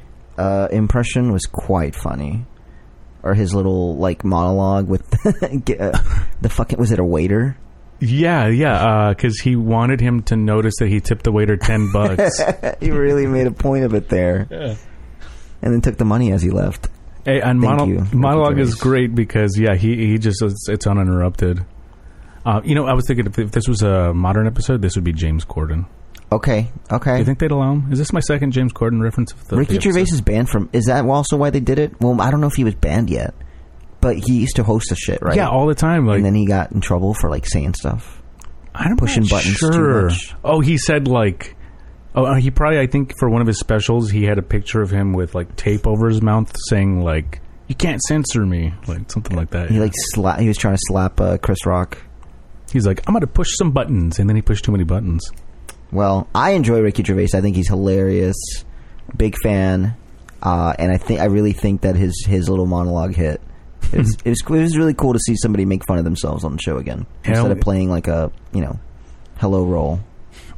uh, impression was quite funny. Or his little, like, monologue with uh, the fucking... Was it a waiter? Yeah, yeah, because uh, he wanted him to notice that he tipped the waiter ten bucks. He really made a point of it there. Yeah. And then took the money as he left. Hey, and Thank mono- you, monologue Ricky is great because, yeah, he, he just... It's, it's uninterrupted. Uh, you know, I was thinking if, if this was a modern episode, this would be James Corden. Okay, okay. Do you think they'd allow him? Is this my second James Corden reference? Of the, Ricky the Gervais is banned from... Is that also why they did it? Well, I don't know if he was banned yet. But he used to host the shit, right? Yeah, all the time. Like, and then he got in trouble for, like, saying stuff. I'm Pushing not buttons sure. too much. Oh, he said, like... Oh, he probably, I think, for one of his specials, he had a picture of him with, like, tape over his mouth saying, like, you can't censor me. Like, something like that. He, like, sla- he was trying to slap uh, Chris Rock. He's like, I'm going to push some buttons. And then he pushed too many buttons. Well, I enjoy Ricky Gervais. I think he's hilarious. Big fan. Uh, and I think I really think that his, his little monologue hit. It was, it, was, it was really cool to see somebody make fun of themselves on the show again. Instead Hell, of playing, like, a, you know, hello role.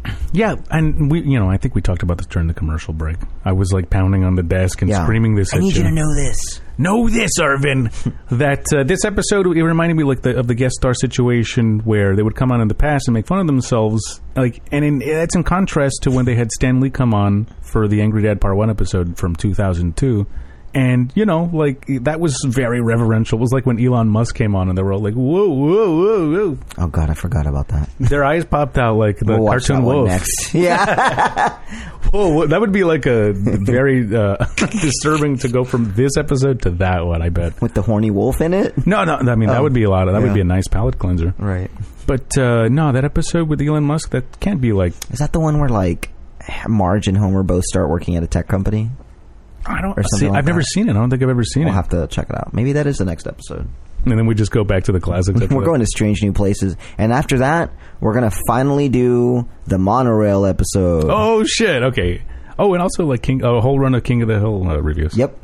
Yeah, and we, you know, I think we talked about this during the commercial break. I was like pounding on the desk and Yeah. screaming this I at need you. you to know this. Know this, Irvin. that uh, this episode, it reminded me like the, of the guest star situation where they would come on in the past and make fun of themselves. Like, and in, it's in contrast to when they had Stan Lee come on for the Angry Dad Part One episode from two thousand two. And, you know, like, that was very reverential. It was like when Elon Musk came on and they were all like, whoa, whoa, whoa, whoa. Oh, God, I forgot about that. Their eyes popped out like the We'll watch cartoon that one wolf. next. Yeah. Whoa, that would be like a very uh, disturbing to go from this episode to that one, I bet. With the horny wolf in it? No, no, I mean, that Oh, would be a lot of, that yeah. would be a nice palate cleanser. Right. But, uh, no, that episode with Elon Musk, that can't be like... Is that the one where, like, Marge and Homer both start working at a tech company? I don't Or something see. like I've never that. seen it. I don't think I've ever seen We'll it. have to check it out. Maybe that is the next episode. And then we just go back to the classics. after We're that. going to strange new places. And after that, we're going to finally do the monorail episode. Oh, shit. Okay. Oh, and also like King, a whole run of King of the Hill uh, reviews. Yep.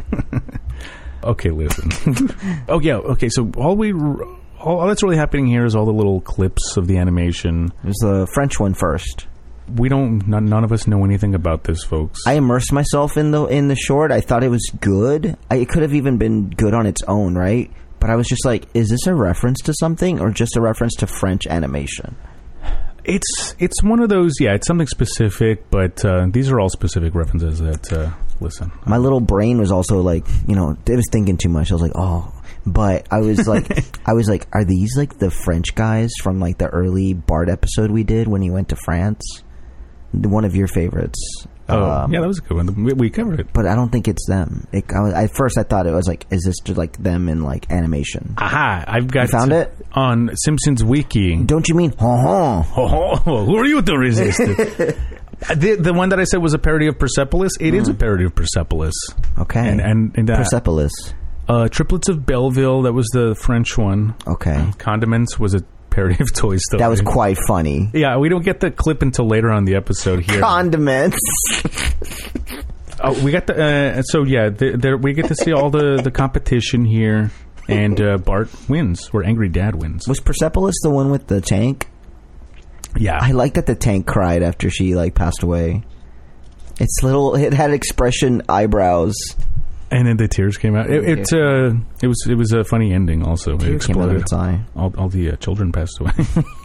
Okay, listen. oh, yeah. Okay, so all we... All, all that's really happening here is all the little clips of the animation. There's the French one first. We don't... None, none of us know anything about this, folks. I immersed myself in the in the short. I thought it was good. I, it could have even been good on its own, right? But I was just like, is this a reference to something or just a reference to French animation? It's it's one of those, yeah, it's something specific, but uh, these are all specific references that, uh, listen. My little brain was also like, you know, it was thinking too much. I was like, oh, but I was like, I was like, are these like the French guys from like the early Bart episode we did when he went to France? One of your favorites. Oh, Um, yeah, that was a good one. We, we covered it. But I don't think it's them. It, I was, at first, I thought it was like, is this just like them in like animation? Aha, I've got... You found it? On Simpsons Wiki. Don't you mean, ha ha? Oh, who are you to resist? the, the one that I said was a parody of Persepolis, it mm. is a parody of Persepolis. Okay. And, and, and uh, Persepolis. Uh, Triplets of Belleville, that was the French one. Okay. Condiments was a parody of Toy Story. That was quite funny. Yeah, we don't get the clip until later on the episode here. Condiments. Oh, we got the... Uh, so, yeah, the, the, we get to see all the, the competition here, and uh, Bart wins, or Angry Dad wins. Was Persepolis the one with the tank? Yeah. I like that the tank cried after she, like, passed away. It's little... It had expression eyebrows. And then the tears came out. It, it, uh, it was it was a funny ending. Also, it exploded. Its eye. All, all the uh, children passed away.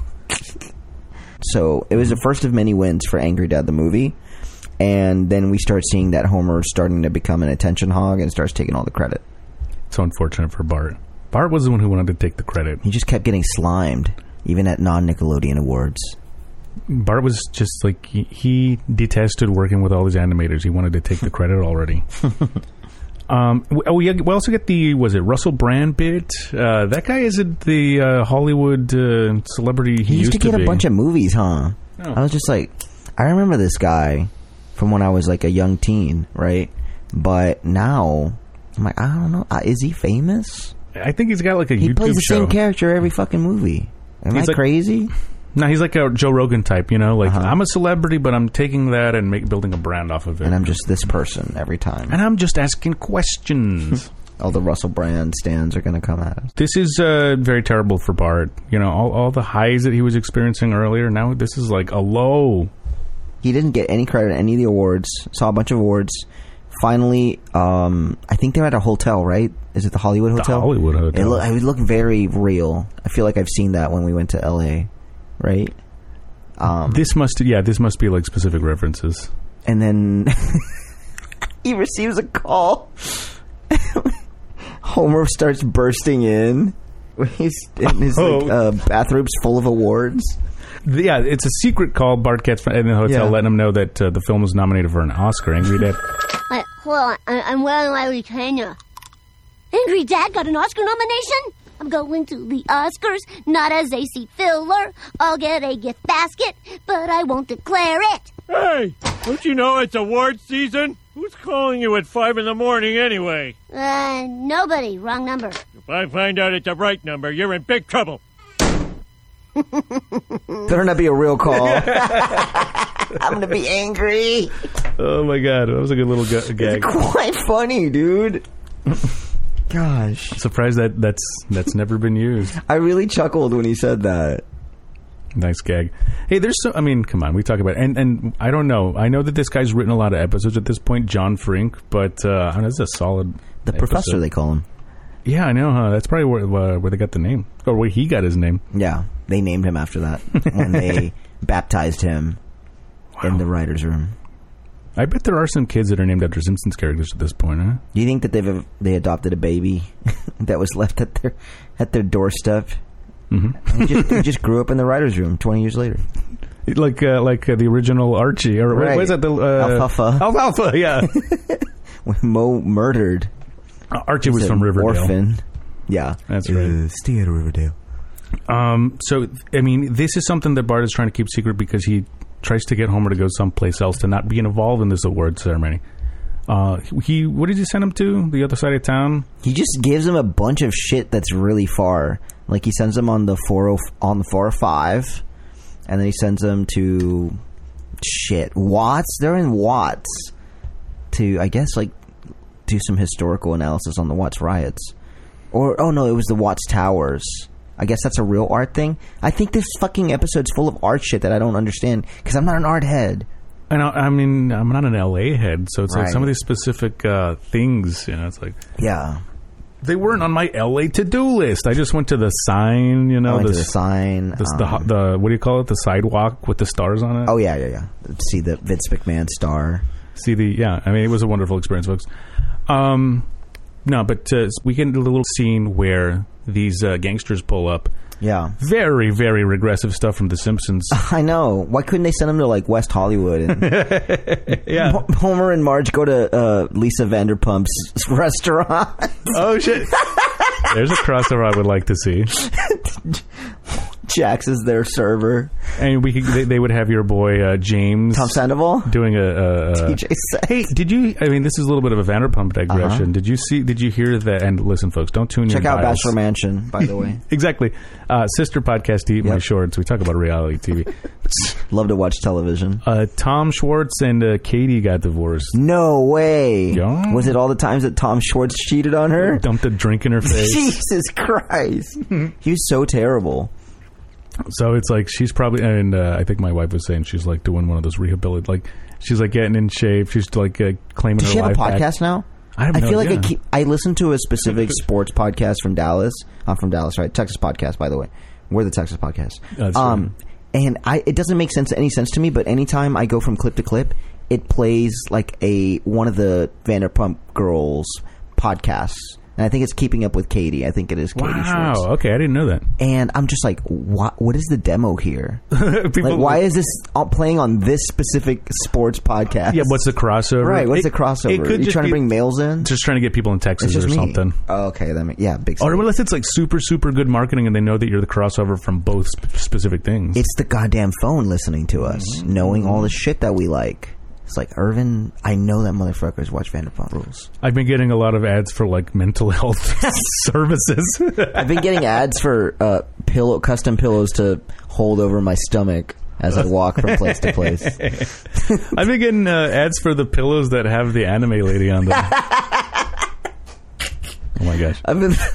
So it was the first of many wins for Angry Dad the movie, and then we start seeing that Homer's starting to become an attention hog and starts taking all the credit. So unfortunate for Bart. Bart was the one who wanted to take the credit. He just kept getting slimed, even at non-Nickelodeon awards. Bart was just like he, he detested working with all these animators. He wanted to take the credit already. Um, oh, we, we also get the, was it Russell Brand bit? Uh, that guy isn't the uh, Hollywood uh, celebrity he, he used, used to, to get be. a bunch of movies, huh? Oh. I was just like, I remember this guy from when I was like a young teen, right? But now, I'm like, I don't know. Uh, is he famous? I think he's got like a he YouTube plays the show. same character every fucking movie. Am he's I like, crazy? No, he's like a Joe Rogan type, you know? Like, uh-huh. I'm a celebrity, but I'm taking that and make, building a brand off of it. And I'm just this person every time. And I'm just asking questions. All the Russell Brand stands are going to come at us. This is uh, very terrible for Bart. You know, all, all the highs that he was experiencing earlier, now this is like a low. He didn't get any credit at any of the awards. Saw a bunch of awards. Finally, um, I think they're at a hotel, right? Is it the Hollywood Hotel? The Hollywood Hotel. It, lo- it would look very real. I feel like I've seen that when we went to L A, right? Um, this must, yeah, this must be like specific references. And then he receives a call. Homer starts bursting in. He's in his oh. like, uh, bathroom's full of awards. Yeah, it's a secret call. Bart gets in the hotel, Yeah. letting him know that uh, the film was nominated for an Oscar. Angry Dad. Wait, hold on. I- I'm wearing my retainer. Angry Dad got an Oscar nomination? I'm going to the Oscars, not as a seat filler. I'll get a gift basket, but I won't declare it. Hey, don't you know it's award season? Who's calling you at five in the morning anyway? Uh, nobody. Wrong number. If I find out it's the right number, you're in big trouble. Better not be a real call. I'm gonna be angry. Oh my god, that was a good little g- gag. It's quite funny, dude. Gosh, Surprised that that's that's never been used. I really chuckled when he said that. Nice gag. Hey, there's so, I mean, come on, we talk about it. And, and I don't know. I know that this guy's written a lot of episodes at this point, John Frink, but uh, I know, this is a solid The episode. professor, they call him. Yeah, I know, huh? That's probably where, uh, where they got the name. Or where he got his name. Yeah, they named him after that when they baptized him wow. in the writer's room. I bet there are some kids that are named after Simpsons characters at this point, huh? Do you think that they've they adopted a baby that was left at their at their doorstep? Mm-hmm. He, just, he just grew up in the writer's room twenty years later. Like uh, like uh, the original Archie. Or right. what is that? The, uh, Alfalfa. Alfalfa, yeah. When Mo murdered. Uh, Archie was from Riverdale. Orphan. Yeah. That's right. Uh, stay out of Riverdale. Um, so, I mean, this is something that Bart is trying to keep secret because he tries to get Homer to go someplace else to not be involved in this award ceremony. Uh, he, what did he send him to? The other side of town? He just gives him a bunch of shit that's really far. Like, he sends him on the four oh, on the four oh five, and then he sends him to, shit, Watts? They're in Watts to, I guess, like, do some historical analysis on the Watts riots. Or, oh no, it was the Watts Towers. I guess that's a real art thing. I think this fucking episode's full of art shit that I don't understand because I'm not an art head. And I, I mean, I'm not an L A head, so it's right. like some of these specific uh, things, you know, it's like... Yeah. They weren't on my L A to-do list. I just went to the sign, you know. I went the, to the sign. The, um, the, the, what do you call it? The sidewalk with the stars on it? Oh, yeah, yeah, yeah. See the Vince McMahon star. See the... Yeah, I mean, it was a wonderful experience, folks. Um... No, but uh, we get into a little scene where these uh, gangsters pull up. Yeah. Very, very regressive stuff from The Simpsons. I know. Why couldn't they send them to, like, West Hollywood? And yeah. Homer and Marge go to uh, Lisa Vanderpump's restaurant. Oh, shit. There's a crossover I would like to see. Jax is their server. And we could, they, they would have your boy uh, James Tom Sandoval doing a, a, a D J set. Hey, did you? I mean, this is a little bit of a Vanderpump digression. Uh-huh. Did you see? Did you hear that? And listen, folks, don't tune Check your out dials. Bachelor Mansion, by the way. Exactly, uh, sister podcast to Eat Yep. My Shorts. We talk about reality T V. Love to watch television. Uh, Tom Schwartz and uh, Katie got divorced. No way. Yeah. Was it all the times that Tom Schwartz cheated on her? Dumped a drink in her face. Jesus Christ. He was so terrible. So it's like she's probably, and uh, I think my wife was saying she's like doing one of those rehabilit, like she's like getting in shape. She's like uh, claiming Does her she have life a podcast back. now? I, have I no feel idea. like I keep. I listen to a specific sports podcast from Dallas. I'm from Dallas, right? Texas podcast, by the way. We're the Texas podcast. That's um, and I, it doesn't make sense any sense to me. But anytime I go from clip to clip, it plays like a one of the Vanderpump Girls podcasts. And I think it's Keeping Up with Katie. I think it is Katie Wow. Schwartz. Okay, I didn't know that. And I'm just like, what? What is the demo here? People, like, why is this all playing on this specific sports podcast? Yeah, what's the crossover? Right, what's it, the crossover? It could you just trying be, to bring males in? Just trying to get people in Texas or me. something. Oh, okay, that make, yeah, big. Or unless it's like super, super good marketing and they know that you're the crossover from both sp- specific things. It's the goddamn phone listening to us, mm-hmm. knowing all the shit that we like. It's like, Irvin, I know that motherfuckers watch Vanderpump Rules. I've been getting a lot of ads for like mental health services. I've been getting ads for uh, pillow custom pillows to hold over my stomach as I walk from place to place. I've been getting uh, ads for the pillows that have the anime lady on them. Oh my gosh. I've been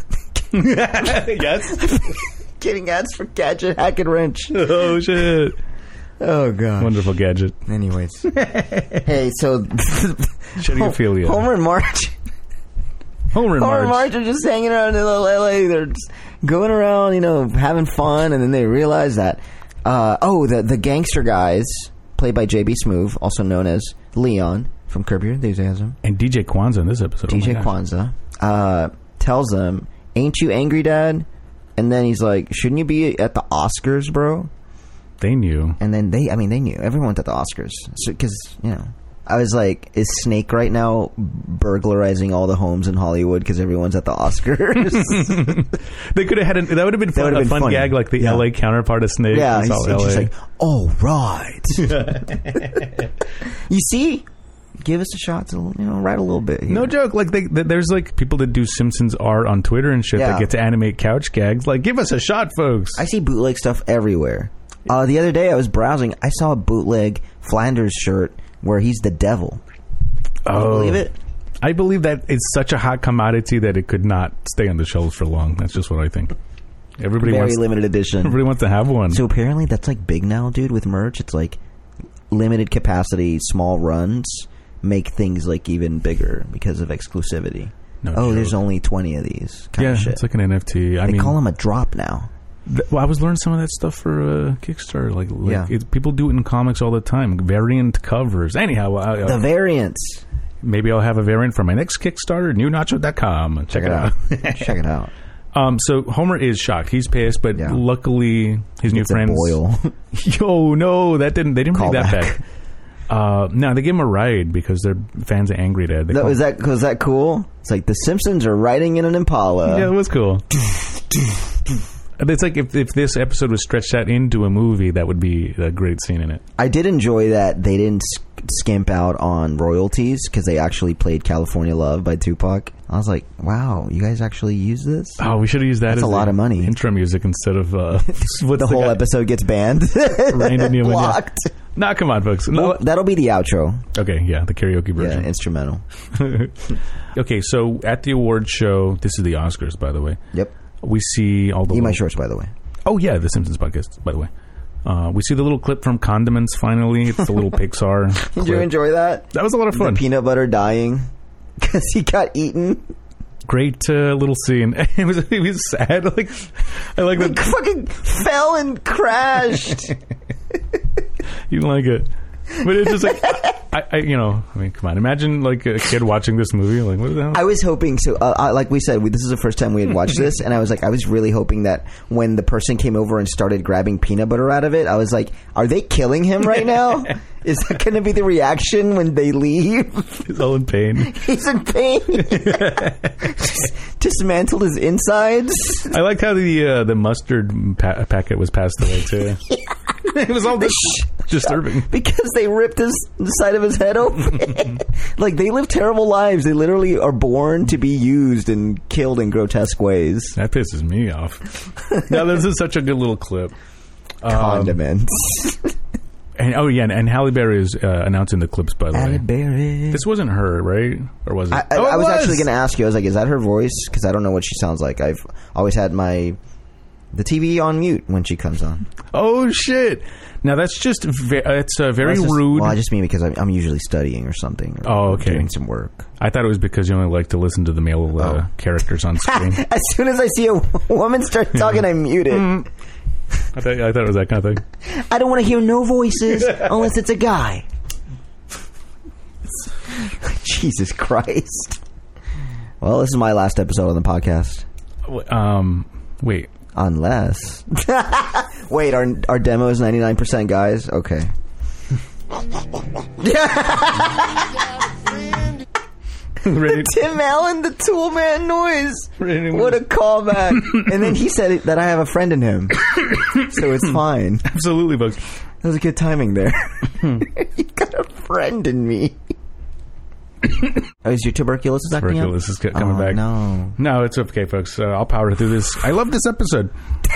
yes. getting ads for Gadget Hack and Wrench. Oh shit. Oh god. Wonderful gadget. Anyways. Hey, so Shittyophilia. Homer and Marge Homer and Homer Marge. and Marge are just hanging around in little L A. They're just going around, you know, having fun, and then they realize that uh, oh, the the gangster guys, played by J B. Smoove, also known as Leon from Curb Your Enthusiasm. And D J Kwanzaa in this episode. D J oh Kwanzaa uh, tells them, "Ain't you angry, Dad?" And then he's like, "Shouldn't you be at the Oscars, bro?" They knew. And then they, I mean, they knew. Everyone went at the Oscars. Because, so, you know, I was like, is Snake right now burglarizing all the homes in Hollywood because everyone's at the Oscars? They could have had, an, that would have been fun, a been fun funny. gag like the Yeah. L A counterpart of Snake. Yeah, It's he's, all he's L A. just like, all right. You see? Give us a shot to, you know, write a little bit here. No joke. Like they, they, there's like people that do Simpsons art on Twitter and shit Yeah. that get to animate couch gags. Like, give us a shot, folks. I see bootleg stuff everywhere. Uh, the other day I was browsing. I saw a bootleg Flanders shirt where he's the devil. Can you believe it? I believe that it's such a hot commodity that it could not stay on the shelves for long. That's just what I think. Everybody Very wants limited edition. Everybody wants to have one. So apparently that's like big now, dude, with merch. It's like limited capacity, small runs make things like even bigger because of exclusivity. No oh, joke. there's only twenty of these. Kind yeah, of shit. It's like an N F T. I they mean, call them a drop now. Th- well, I was learning some of that stuff for uh, Kickstarter. Like, like Yeah. it, people do it in comics all the time. Variant covers. Anyhow, I, The variants. maybe I'll have a variant for my next Kickstarter, new nacho dot com. Check, Check it it out. out. Check it out. Um, so Homer is shocked. He's pissed, but Yeah. luckily his new It's a friends. boil. Yo, no, that didn't. They didn't Call make that back. bad. Uh, no, they give him a ride because they're fans of Angry Dad. They That, call- was that was that cool? It's like the Simpsons are riding in an Impala. yeah, it was cool. It's like if if this episode was stretched out into a movie, that would be a great scene in it. I did enjoy that they didn't sk- skimp out on royalties because they actually played California Love by Tupac. I was like, wow, you guys actually use this? Oh, we should have used that That's as a lot the of money. intro music instead of uh, what's The whole guy? episode gets banned. Randy Newman. Yeah. Blocked. Nah, come on, folks. No. Well, that'll be the outro. Okay, yeah, the karaoke Yeah, version. instrumental. Okay, so at the award show, this is the Oscars, by the way. Yep. We see all the Eat my little- shorts, by the way. Oh yeah, the Simpsons podcast, by the way. Uh, we see the little clip from Condiments. Finally, it's the little Pixar. Did clip. you enjoy that? That was a lot of fun. The peanut butter dying because he got eaten. Great uh, little scene. It was it was sad. Like I like He that. fucking fell and crashed. You like it, but it's just like I, I, you know. I mean, come on. Imagine like a kid watching this movie. Like, what the hell? I was hoping so. Uh, I, like we said, we, this is the first time we had watched this, and I was like, I was really hoping that when the person came over and started grabbing peanut butter out of it, I was like, are they killing him right now? Is that going to be the reaction when they leave? He's all in pain. He's in pain. Dismantled his insides. I liked how the uh, the mustard pa- packet was passed away too. It was all dis- disturbing because they ripped his the side of his head open. Like they live terrible lives. They literally are born to be used and killed in grotesque ways. That pisses me off. Now this is such a good little clip. Condiments. Um, and oh yeah, and, and Halle Berry is uh, announcing the clips. By the Halle way, Berry. This wasn't her, right? Or was it? I, I, oh, it I was, was actually going to ask you. I was like, "Is that her voice?" Because I don't know what she sounds like. I've always had my the T V on mute when she comes on. Oh shit! Now that's just ve- it's uh, very Well, just, rude. Well, I just mean because I'm, I'm usually studying or something. Or, Oh, okay. Or doing some work. I thought it was because you only like to listen to the male uh, Oh. characters on screen. As soon as I see a woman start talking, I mute it. I, thought, I thought it was that kind of thing. I don't want to hear no voices unless it's a guy. Jesus Christ. Well, this is my last episode on the podcast. Um, wait. Unless. Wait, our, our demo is ninety-nine percent guys? Okay. Ready? Tim Allen, the Tool Man noise. Ready? What a callback. And then he said that I have a friend in him. So it's fine. Absolutely, folks. That was a good timing there. You got a friend in me. Oh, is your tuberculosis acting up? Tuberculosis is coming Oh, back. no. No, it's okay, folks. Uh, I'll power through this. I love this episode.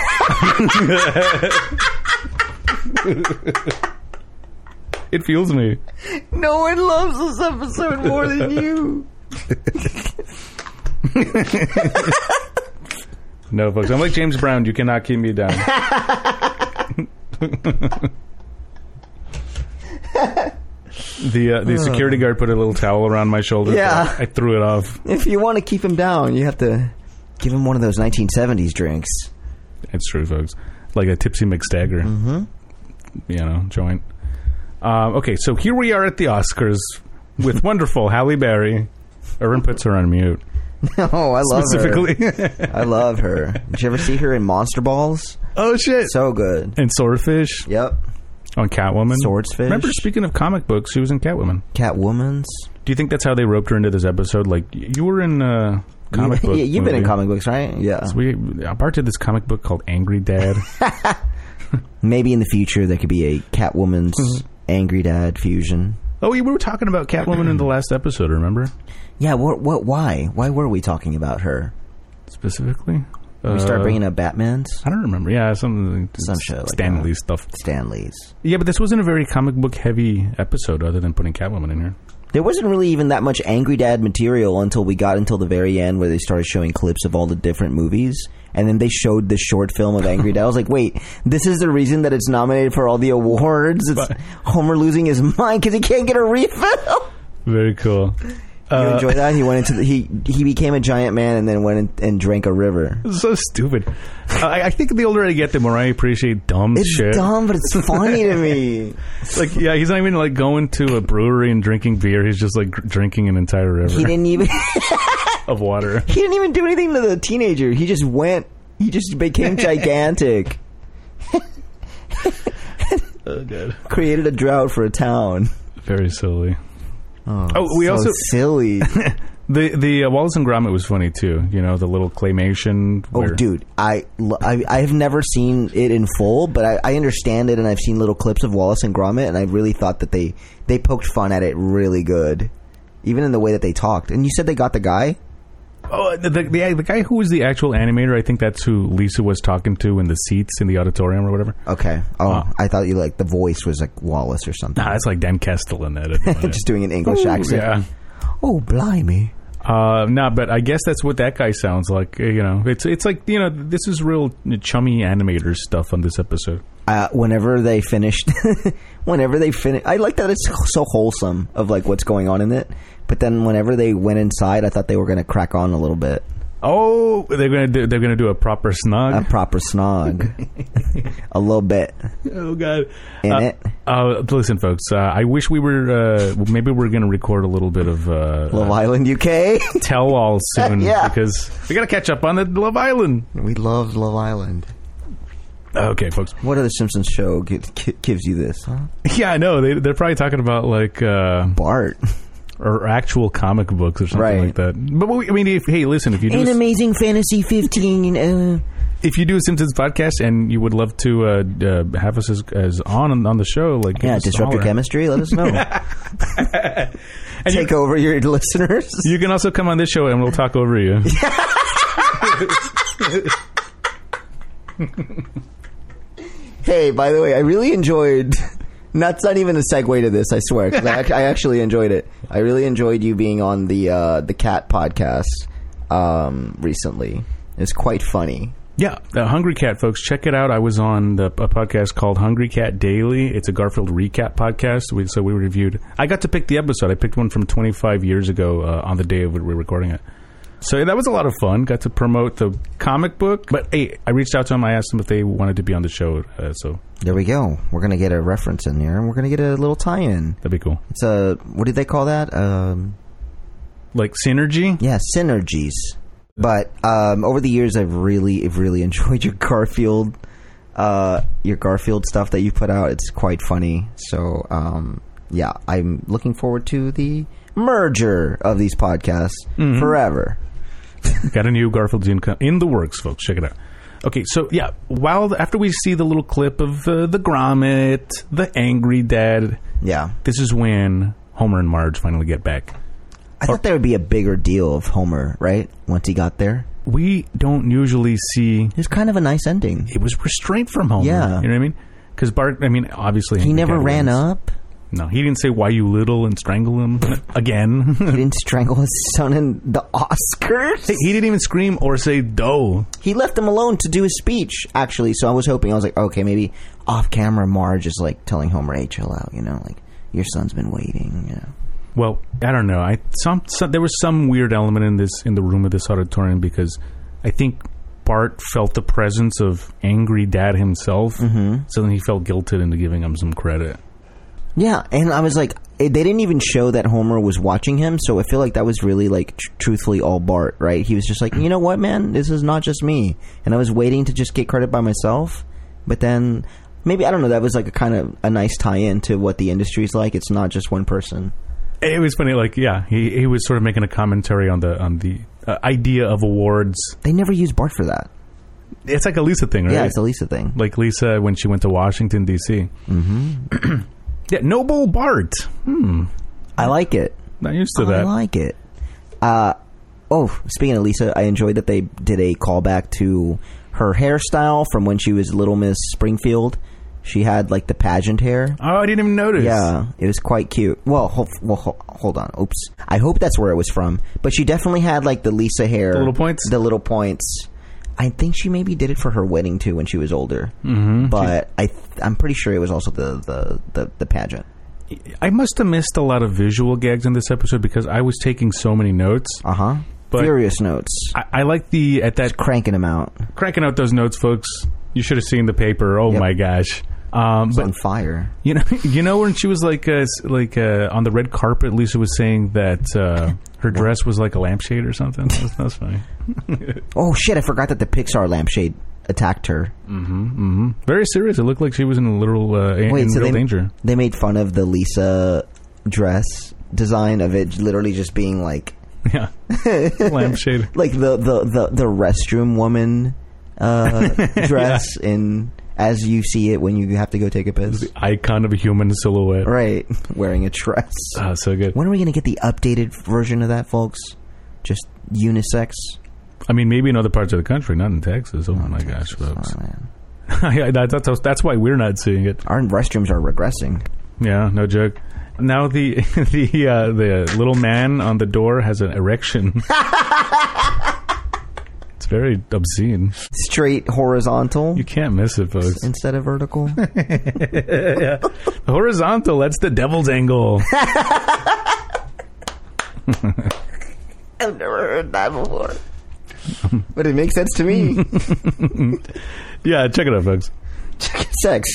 It fuels me. No one loves this episode more than you. No, folks. I'm like James Brown. You cannot keep me down. The uh, the security guard put a little towel around my shoulder. Yeah. but I threw it off. If you want to keep him down, you have to give him one of those nineteen seventies drinks. It's true, folks. Like a tipsy McStagger, Mm-hmm. you know, joint. Um, okay, so here we are at the Oscars with wonderful Halle Berry. Irvin puts her on mute. No, I love Specifically. her. I love her. Did you ever see her in Monster Balls? Oh, shit. So good. And Swordfish. Yep. On Catwoman. Swordsfish. Remember, speaking of comic books, she was in Catwoman. Catwoman's. Do you think that's how they roped her into this episode? Like, y- you were in uh, comic you, book yeah, You've been in movie. comic books, right? Yeah. So we Bart did this comic book called Angry Dad. Maybe in the future there could be a Catwoman's Angry Dad fusion. Oh, we were talking about Catwoman in the last episode, remember? Yeah, what? What? Why? Why were we talking about her? Specifically? We start bringing up Batman's? I don't remember. Yeah, some, Some shit like Stan that. Lee stuff. Stan Lee's. Yeah, but this wasn't a very comic book heavy episode other than putting Catwoman in here. There wasn't really even that much Angry Dad material until we got until the very end where they started showing clips of all the different movies. And then they showed the short film of Angry Dad. I was like, wait, this is the reason that it's nominated for all the awards? It's but, Homer losing his mind because he can't get a refill. Very cool. You uh, enjoy that? He went into the, he he became a giant man and then went in, and drank a river. So stupid. uh, I, I think the older I get, the more I appreciate dumb it's shit. It's dumb, but it's funny to me. Like, yeah, he's not even like going to a brewery and drinking beer. He's just like drinking an entire river. He didn't even of water. He didn't even do anything to the teenager. He just went. He just became gigantic. Oh, God. Created a drought for a town. Very silly. Oh, oh we so also silly. the the uh, Wallace and Gromit was funny too. You know, the little claymation. Oh, dude, I, I I have never seen it in full, but I, I understand it, and I've seen little clips of Wallace and Gromit, and I really thought that they they poked fun at it really good, even in the way that they talked. And you said they got the guy. Oh, the, the the the guy who was the actual animator, I think that's who Lisa was talking to in the seats in the auditorium or whatever. Okay. Oh, uh, I thought you like the voice was like Wallace or something. Nah, that's like Dan Kestel in that. Just doing an English Ooh, accent. Yeah. Oh, blimey. Uh, no, nah, but I guess that's what that guy sounds like. You know, it's it's like, you know, this is real chummy animator stuff on this episode. Uh, whenever they finished, whenever they finished, I like that it's so wholesome of like what's going on in it. But then whenever they went inside, I thought they were going to crack on a little bit. Oh, they're going to do they're going to do a proper snog. A proper snog, a little bit. Oh God, in uh, it. Uh, listen, folks. Uh, I wish we were. Uh, maybe we're going to record a little bit of uh, Love uh, Island U K tell all soon. Yeah. Because we got to catch up on the Love Island. We love Love Island. Okay, folks. What other Simpsons show gives, gives you this? Huh? Yeah, I know. They, they're probably talking about like uh, Bart. Or actual comic books or something right. like that. But I mean, if, hey, listen, if you do an a, amazing fantasy fifteen, uh, if you do a Simpsons podcast and you would love to uh, uh, have us as, as on on the show, like yeah, disrupt your chemistry. Let us know. Take you, over your listeners. You can also come on this show and we'll talk over you. Hey, by the way, I really enjoyed. That's not even a segue to this, I swear. 'Cause I, I actually enjoyed it. I really enjoyed you being on the uh, the Cat podcast um, recently. It's quite funny. Yeah, the Hungry Cat, folks, check it out. I was on the, a podcast called Hungry Cat Daily. It's a Garfield recap podcast. We, so we reviewed. I got to pick the episode. I picked one from twenty-five years ago uh, on the day of when we were recording it. So that was a lot of fun. Got to promote the comic book. But hey, I reached out to them. I asked them if they wanted to be on the show. Uh, so there we go. We're going to get a reference in there, and we're going to get a little tie-in. That'd be cool. It's a, what did they call that? Um, like synergy? Yeah, synergies. But um, over the years, I've really, I've really enjoyed your Garfield, uh, your Garfield stuff that you put out. It's quite funny. So um, yeah, I'm looking forward to the merger of these podcasts mm-hmm. forever. Got a new Garfield zine in the works, folks. Check it out. Okay, so yeah, while after we see the little clip of uh, the Gromit, the Angry Dad, yeah, this is when Homer and Marge finally get back. I or, thought there would be a bigger deal of Homer, right? Once he got there, we don't usually see. It was kind of a nice ending. It was restraint from Homer. Yeah, you know what I mean? Because Bart, I mean, obviously he Angry never Dad ran wins. up. No, he didn't say "why you little" and strangle him again. He didn't strangle his son in the Oscars. He didn't even scream or say "doe." He left him alone to do his speech, actually. So I was hoping, I was like, okay, maybe off camera, Marge is like telling Homer, "Hey, chill out," you know, like your son's been waiting. You know. Well, I don't know. I some, some there was some weird element in this in the room of this auditorium because I think Bart felt the presence of Angry Dad himself, mm-hmm. so then he felt guilted into giving him some credit. Yeah, and I was like, they didn't even show that Homer was watching him, so I feel like that was really, like, tr- truthfully all Bart, right? He was just like, you know what, man? This is not just me. And I was waiting to just get credit by myself, but then, maybe, I don't know, that was like a kind of a nice tie-in to what the industry's like. It's not just one person. It was funny, like, yeah, he he was sort of making a commentary on the on the uh, idea of awards. They never used Bart for that. It's like a Lisa thing, right? Yeah, it's a Lisa thing. Like Lisa when she went to Washington, D C Mm-hmm. Yeah, Noble Bart. Hmm. I like it. Not used to I that. I like it. Uh, oh, speaking of Lisa, I enjoyed that they did a callback to her hairstyle from when she was Little Miss Springfield. She had like the pageant hair. Oh, I didn't even notice. Yeah, it was quite cute. Well, ho- well ho- hold on. Oops. I hope that's where it was from. But she definitely had like the Lisa hair. The little points? The little points. I think she maybe did it for her wedding too when she was older. Mm-hmm. But I th- I'm pretty sure it was also the, the, the, the pageant. I must have missed a lot of visual gags in this episode because I was taking so many notes. Uh-huh. Furious notes. I, I like the... at that Just cranking them out. Cranking out those notes, folks. You should have seen the paper. Oh, Yep. my gosh. Um, It's but on fire. You know, you know when she was like, uh, s- like uh, on the red carpet, Lisa was saying that uh, her dress was like a lampshade or something. That was, that was funny. Oh, shit. I forgot that the Pixar lampshade attacked her. Mm-hmm, mm-hmm. Very serious. It looked like she was in a literal uh, in, Wait, in so real they, danger. They made fun of the Lisa dress design of it literally just being like... Yeah. Lampshade. Like the, the, the, the restroom woman uh, dress Yeah. in... As you see it when you have to go take a piss. The icon of a human silhouette. Right. Wearing a dress. Oh, so good. When are we going to get the updated version of that, folks? Just unisex? I mean, maybe in other parts of the country, not in Texas. Oh, my Texas. gosh, folks. Oh, man. Yeah, that, that's, that's why we're not seeing it. Our restrooms are regressing. Yeah, no joke. Now the the uh, the little man on the door has an erection. It's very obscene. Straight horizontal. You can't miss it, folks. Instead of vertical. Yeah. The horizontal, that's the devil's angle. I've never heard that before. But it makes sense to me. Yeah, check it out, folks. Sex.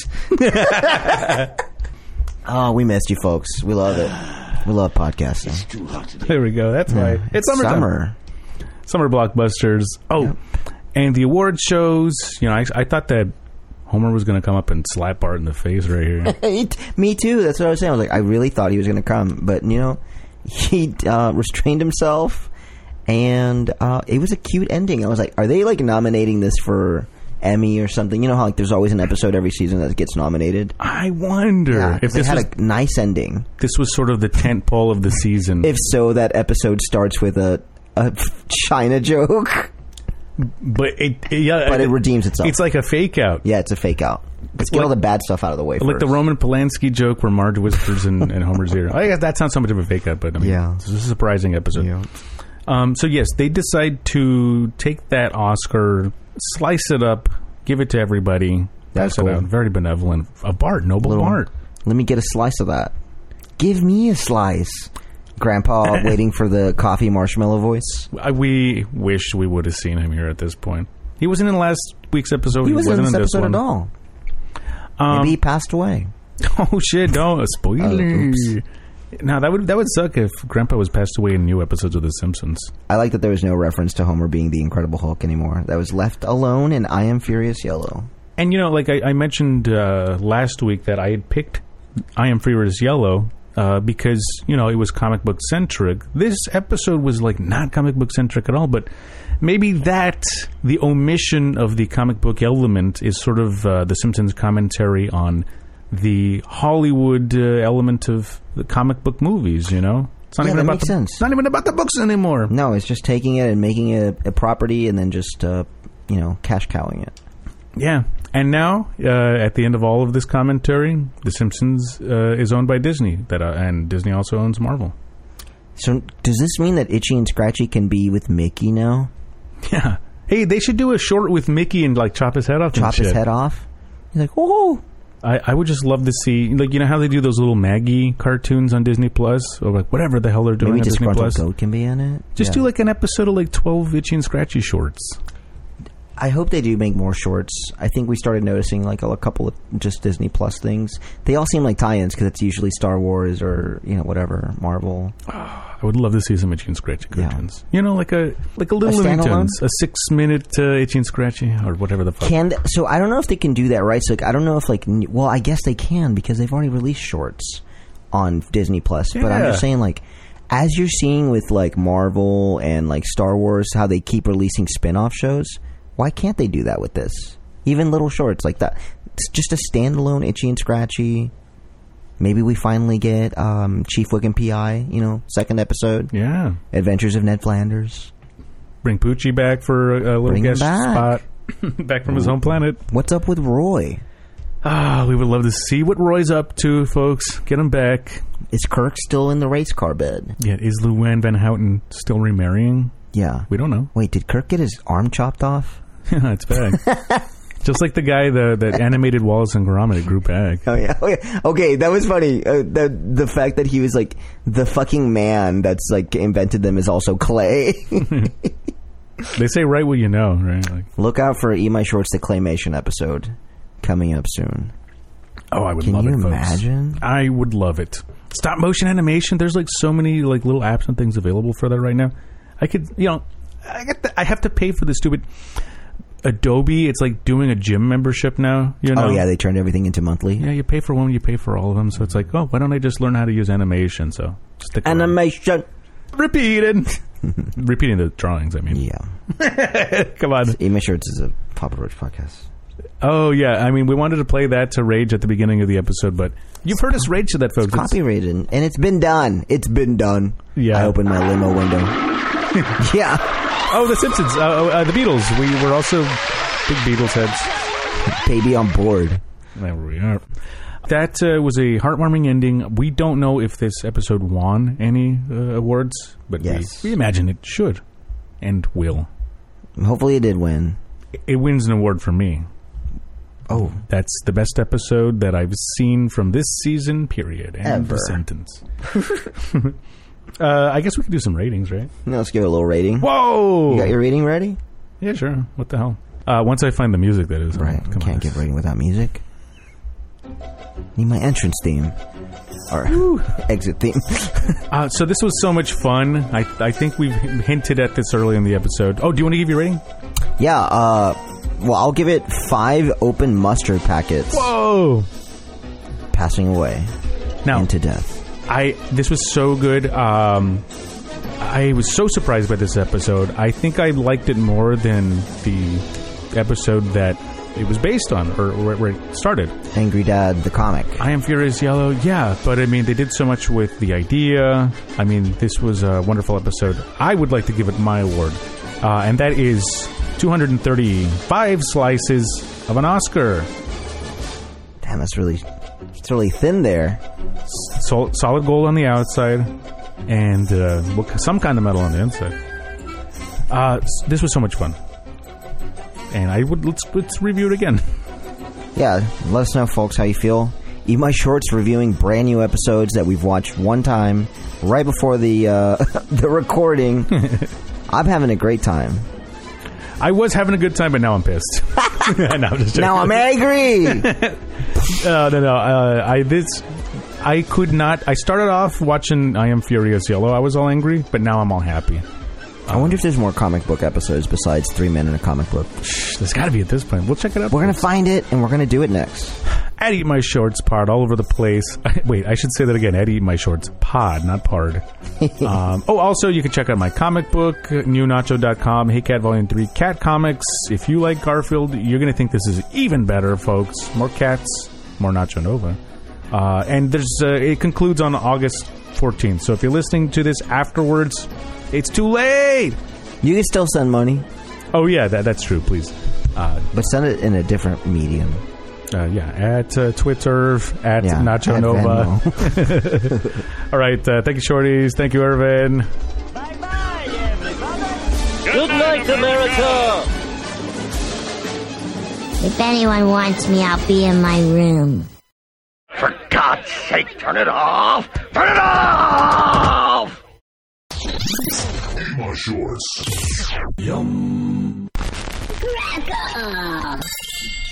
Oh, we missed you, folks. We love it. We love podcasting. It's too hot today. There we go. That's right. It's summertime. Summer. Summer blockbusters. Oh, Yep. and the award shows. You know, I, I thought that Homer was going to come up and slap Bart in the face right here. Me too. That's what I was saying. I was like, I really thought he was going to come, but you know, he uh, restrained himself, and uh, it was a cute ending. I was like, are they like nominating this for Emmy or something? You know how like there's always an episode every season that gets nominated. I wonder Yeah, if if they this had was, a nice ending. this was sort of the tent pole of the season. If so, that episode starts with a a China joke, but it, it- yeah, but it redeems itself. It's like a fake out. Yeah, it's a fake out. Let's get like- all the bad stuff out of the way Like first. the Roman Polanski joke where Marge whispers in, in Homer's ear. I guess that's not so much of a fake out, but I mean, Yeah. it's a surprising episode. Yeah. Um, so yes, they decide to take that Oscar, slice it up, give it to everybody, That's pass it cool. out. Very benevolent. A Bart, noble Little- Bart. Let me get a slice of that. Give me a slice. Grandpa waiting for the coffee marshmallow voice. I, we wish we would have seen him here at this point. He wasn't in last week's episode. He wasn't in this episode one. at all. Um, Maybe he passed away. Oh shit! No, a spoiler. Oh, oops. Now that would that would suck if Grandpa was passed away in new episodes of The Simpsons. I like that there was no reference to Homer being the Incredible Hulk anymore. That was left alone in I Am Furious Yellow. And you know, like I, I mentioned uh, last week that I had picked I Am Furious Yellow uh, because you know it was comic book centric. This episode was like not comic book centric at all, but maybe that the omission of the comic book element is sort of uh, The Simpsons commentary on the Hollywood uh, element of the comic book movies. You know, it's not Yeah, even that about makes the, sense. It's not even about the books anymore. No, it's just taking it and making it a, a property and then just, uh, you know, cash cowing it. Yeah. And now, uh, at the end of all of this commentary, The Simpsons uh, is owned by Disney, that uh, and Disney also owns Marvel. So does this mean that Itchy and Scratchy can be with Mickey now? Yeah. Hey, they should do a short with Mickey and like chop his head off. and Chop his shit. head off? He's like, oh. I, I would just love to see, like, you know how they do those little Maggie cartoons on Disney Plus, or like whatever the hell they're doing Maybe on Disney Disgruntled Plus. Goat can be in it? Just Yeah. do like an episode of like twelve Itchy and Scratchy shorts. I hope they do make more shorts. I think we started noticing like a, a couple of just Disney Plus things. They all seem like tie-ins because it's usually Star Wars or you know whatever Marvel. I would love to see some Itchy and Scratchy Yeah. cartoons. You know, like a like a Little A Looney standalone? Tunes, a six minute uh, Itchy and Scratchy or whatever the fuck. Can th- so I don't know if they can do that, right? So like, I don't know if like n- well I guess they can because they've already released shorts on Disney Plus. But I'm Yeah. just saying like as you're seeing with like Marvel and like Star Wars how they keep releasing spin-off shows. Why can't they do that with this? Even little shorts like that. It's just a standalone Itchy and Scratchy. Maybe we finally get um, Chief Wick and P I, you know, second episode. Yeah. Adventures of Ned Flanders. Bring Poochie back for a, a little Bring him guest back. spot. Back from his home planet. What's up with Roy? Ah, we would love to see what Roy's up to, folks. Get him back. Is Kirk still in the race car bed? Yeah, is Luann Van Houten still remarrying? Yeah. We don't know. Wait, did Kirk get his arm chopped off? Yeah, it's bad. Just like the guy the, that animated Wallace and Gromit at Group Ag. Oh, yeah. Okay, okay that was funny. Uh, the the fact that he was like, the fucking man that's like invented them is also Clay. They say write what you know, right? Like, look out for Eat My Shorts, the Claymation episode coming up soon. Oh, I would Can love you it, folks. imagine? I would love it. Stop motion animation. There's like so many like little apps and things available for that right now. I could, you know, I get the, I have to pay for the stupid Adobe. It's like doing a gym membership now. You know? Oh yeah, they turned everything into monthly. Yeah, you pay for one, you pay for all of them. So it's like, oh, why don't I just learn how to use animation? So just stick around. Animation. Repeated. Repeating the drawings, I mean. Yeah. Come on. Eat My Shorts is a Papa Roach podcast. Oh, yeah. I mean, we wanted to play that to rage at the beginning of the episode, but you've heard us rage to that, folks. It's copyrighted, and it's been done. It's been done. Yeah. I opened my limo window. Yeah. Oh, The Simpsons. Uh, uh, the Beatles. We were also big Beatles heads. Baby on board. There we are. That uh, was a heartwarming ending. We don't know if this episode won any uh, awards, but yes. we, we imagine it should and will. Hopefully it did win. It wins an award for me. Oh. That's the best episode that I've seen from this season, period. And Ever. the sentence. uh, I guess we could do some ratings, right? No, let's give it a little rating. Whoa! You got your rating ready? Yeah, sure. What the hell? Uh, once I find the music, that is. Right. Come Can't on. give rating without music. Need my entrance theme. Or exit theme. uh, so this was so much fun. I I think we've hinted at this early in the episode. Oh, do you want to give your rating? Yeah, uh, well, I'll give it five open mustard packets. Whoa! Passing away. Now, into death. I this was so good. Um, I was so surprised by this episode. I think I liked it more than the episode that it was based on, or, or where it started. Angry Dad, the comic. I Am Furious Yellow, yeah, but I mean, they did so much with the idea. I mean, this was a wonderful episode. I would like to give it my award, uh, and that is two hundred thirty-five slices of an Oscar. Damn, that's really, it's really thin there. Sol- solid gold on the outside, and uh, some kind of metal on the inside. Uh, this was so much fun. And I would let's let's review it again. Yeah, let us know, folks, how you feel. Eat My Shorts reviewing brand new episodes that we've watched one time right before the uh, the recording. I'm having a great time. I was having a good time, but now I'm pissed. no, I'm just joking. Now I'm angry. uh, no, no. Uh, I this I could not. I started off watching I Am Furious Yellow. I was all angry, but now I'm all happy. I wonder if there's more comic book episodes besides Three Men in a Comic Book. There's got to be at this point. We'll check it out. We're going to find it, and we're going to do it next. At Eat My Shorts pod all over the place. Wait, I should say that again. At Eat My Shorts pod, not pard. um, oh, also, you can check out my comic book, new nacho dot com, Hey Cat Volume three, Cat Comics. If you like Garfield, you're going to think this is even better, folks. More cats, more Nacho Nova. Uh, and there's uh, it concludes on August fourteenth. So if you're listening to this afterwards, it's too late. You can still send money. Oh, yeah, that, that's true. Please. Uh, but send it in a different medium. Uh, yeah, at uh, Twitter, at yeah, Nacho at Nova. All right. Uh, thank you, Shorties. Thank you, Irvin. Bye-bye, everybody. Good night, America. If anyone wants me, I'll be in my room. For God's sake, turn it off! Turn it off! Eat My Shorts. Yum. Crackle.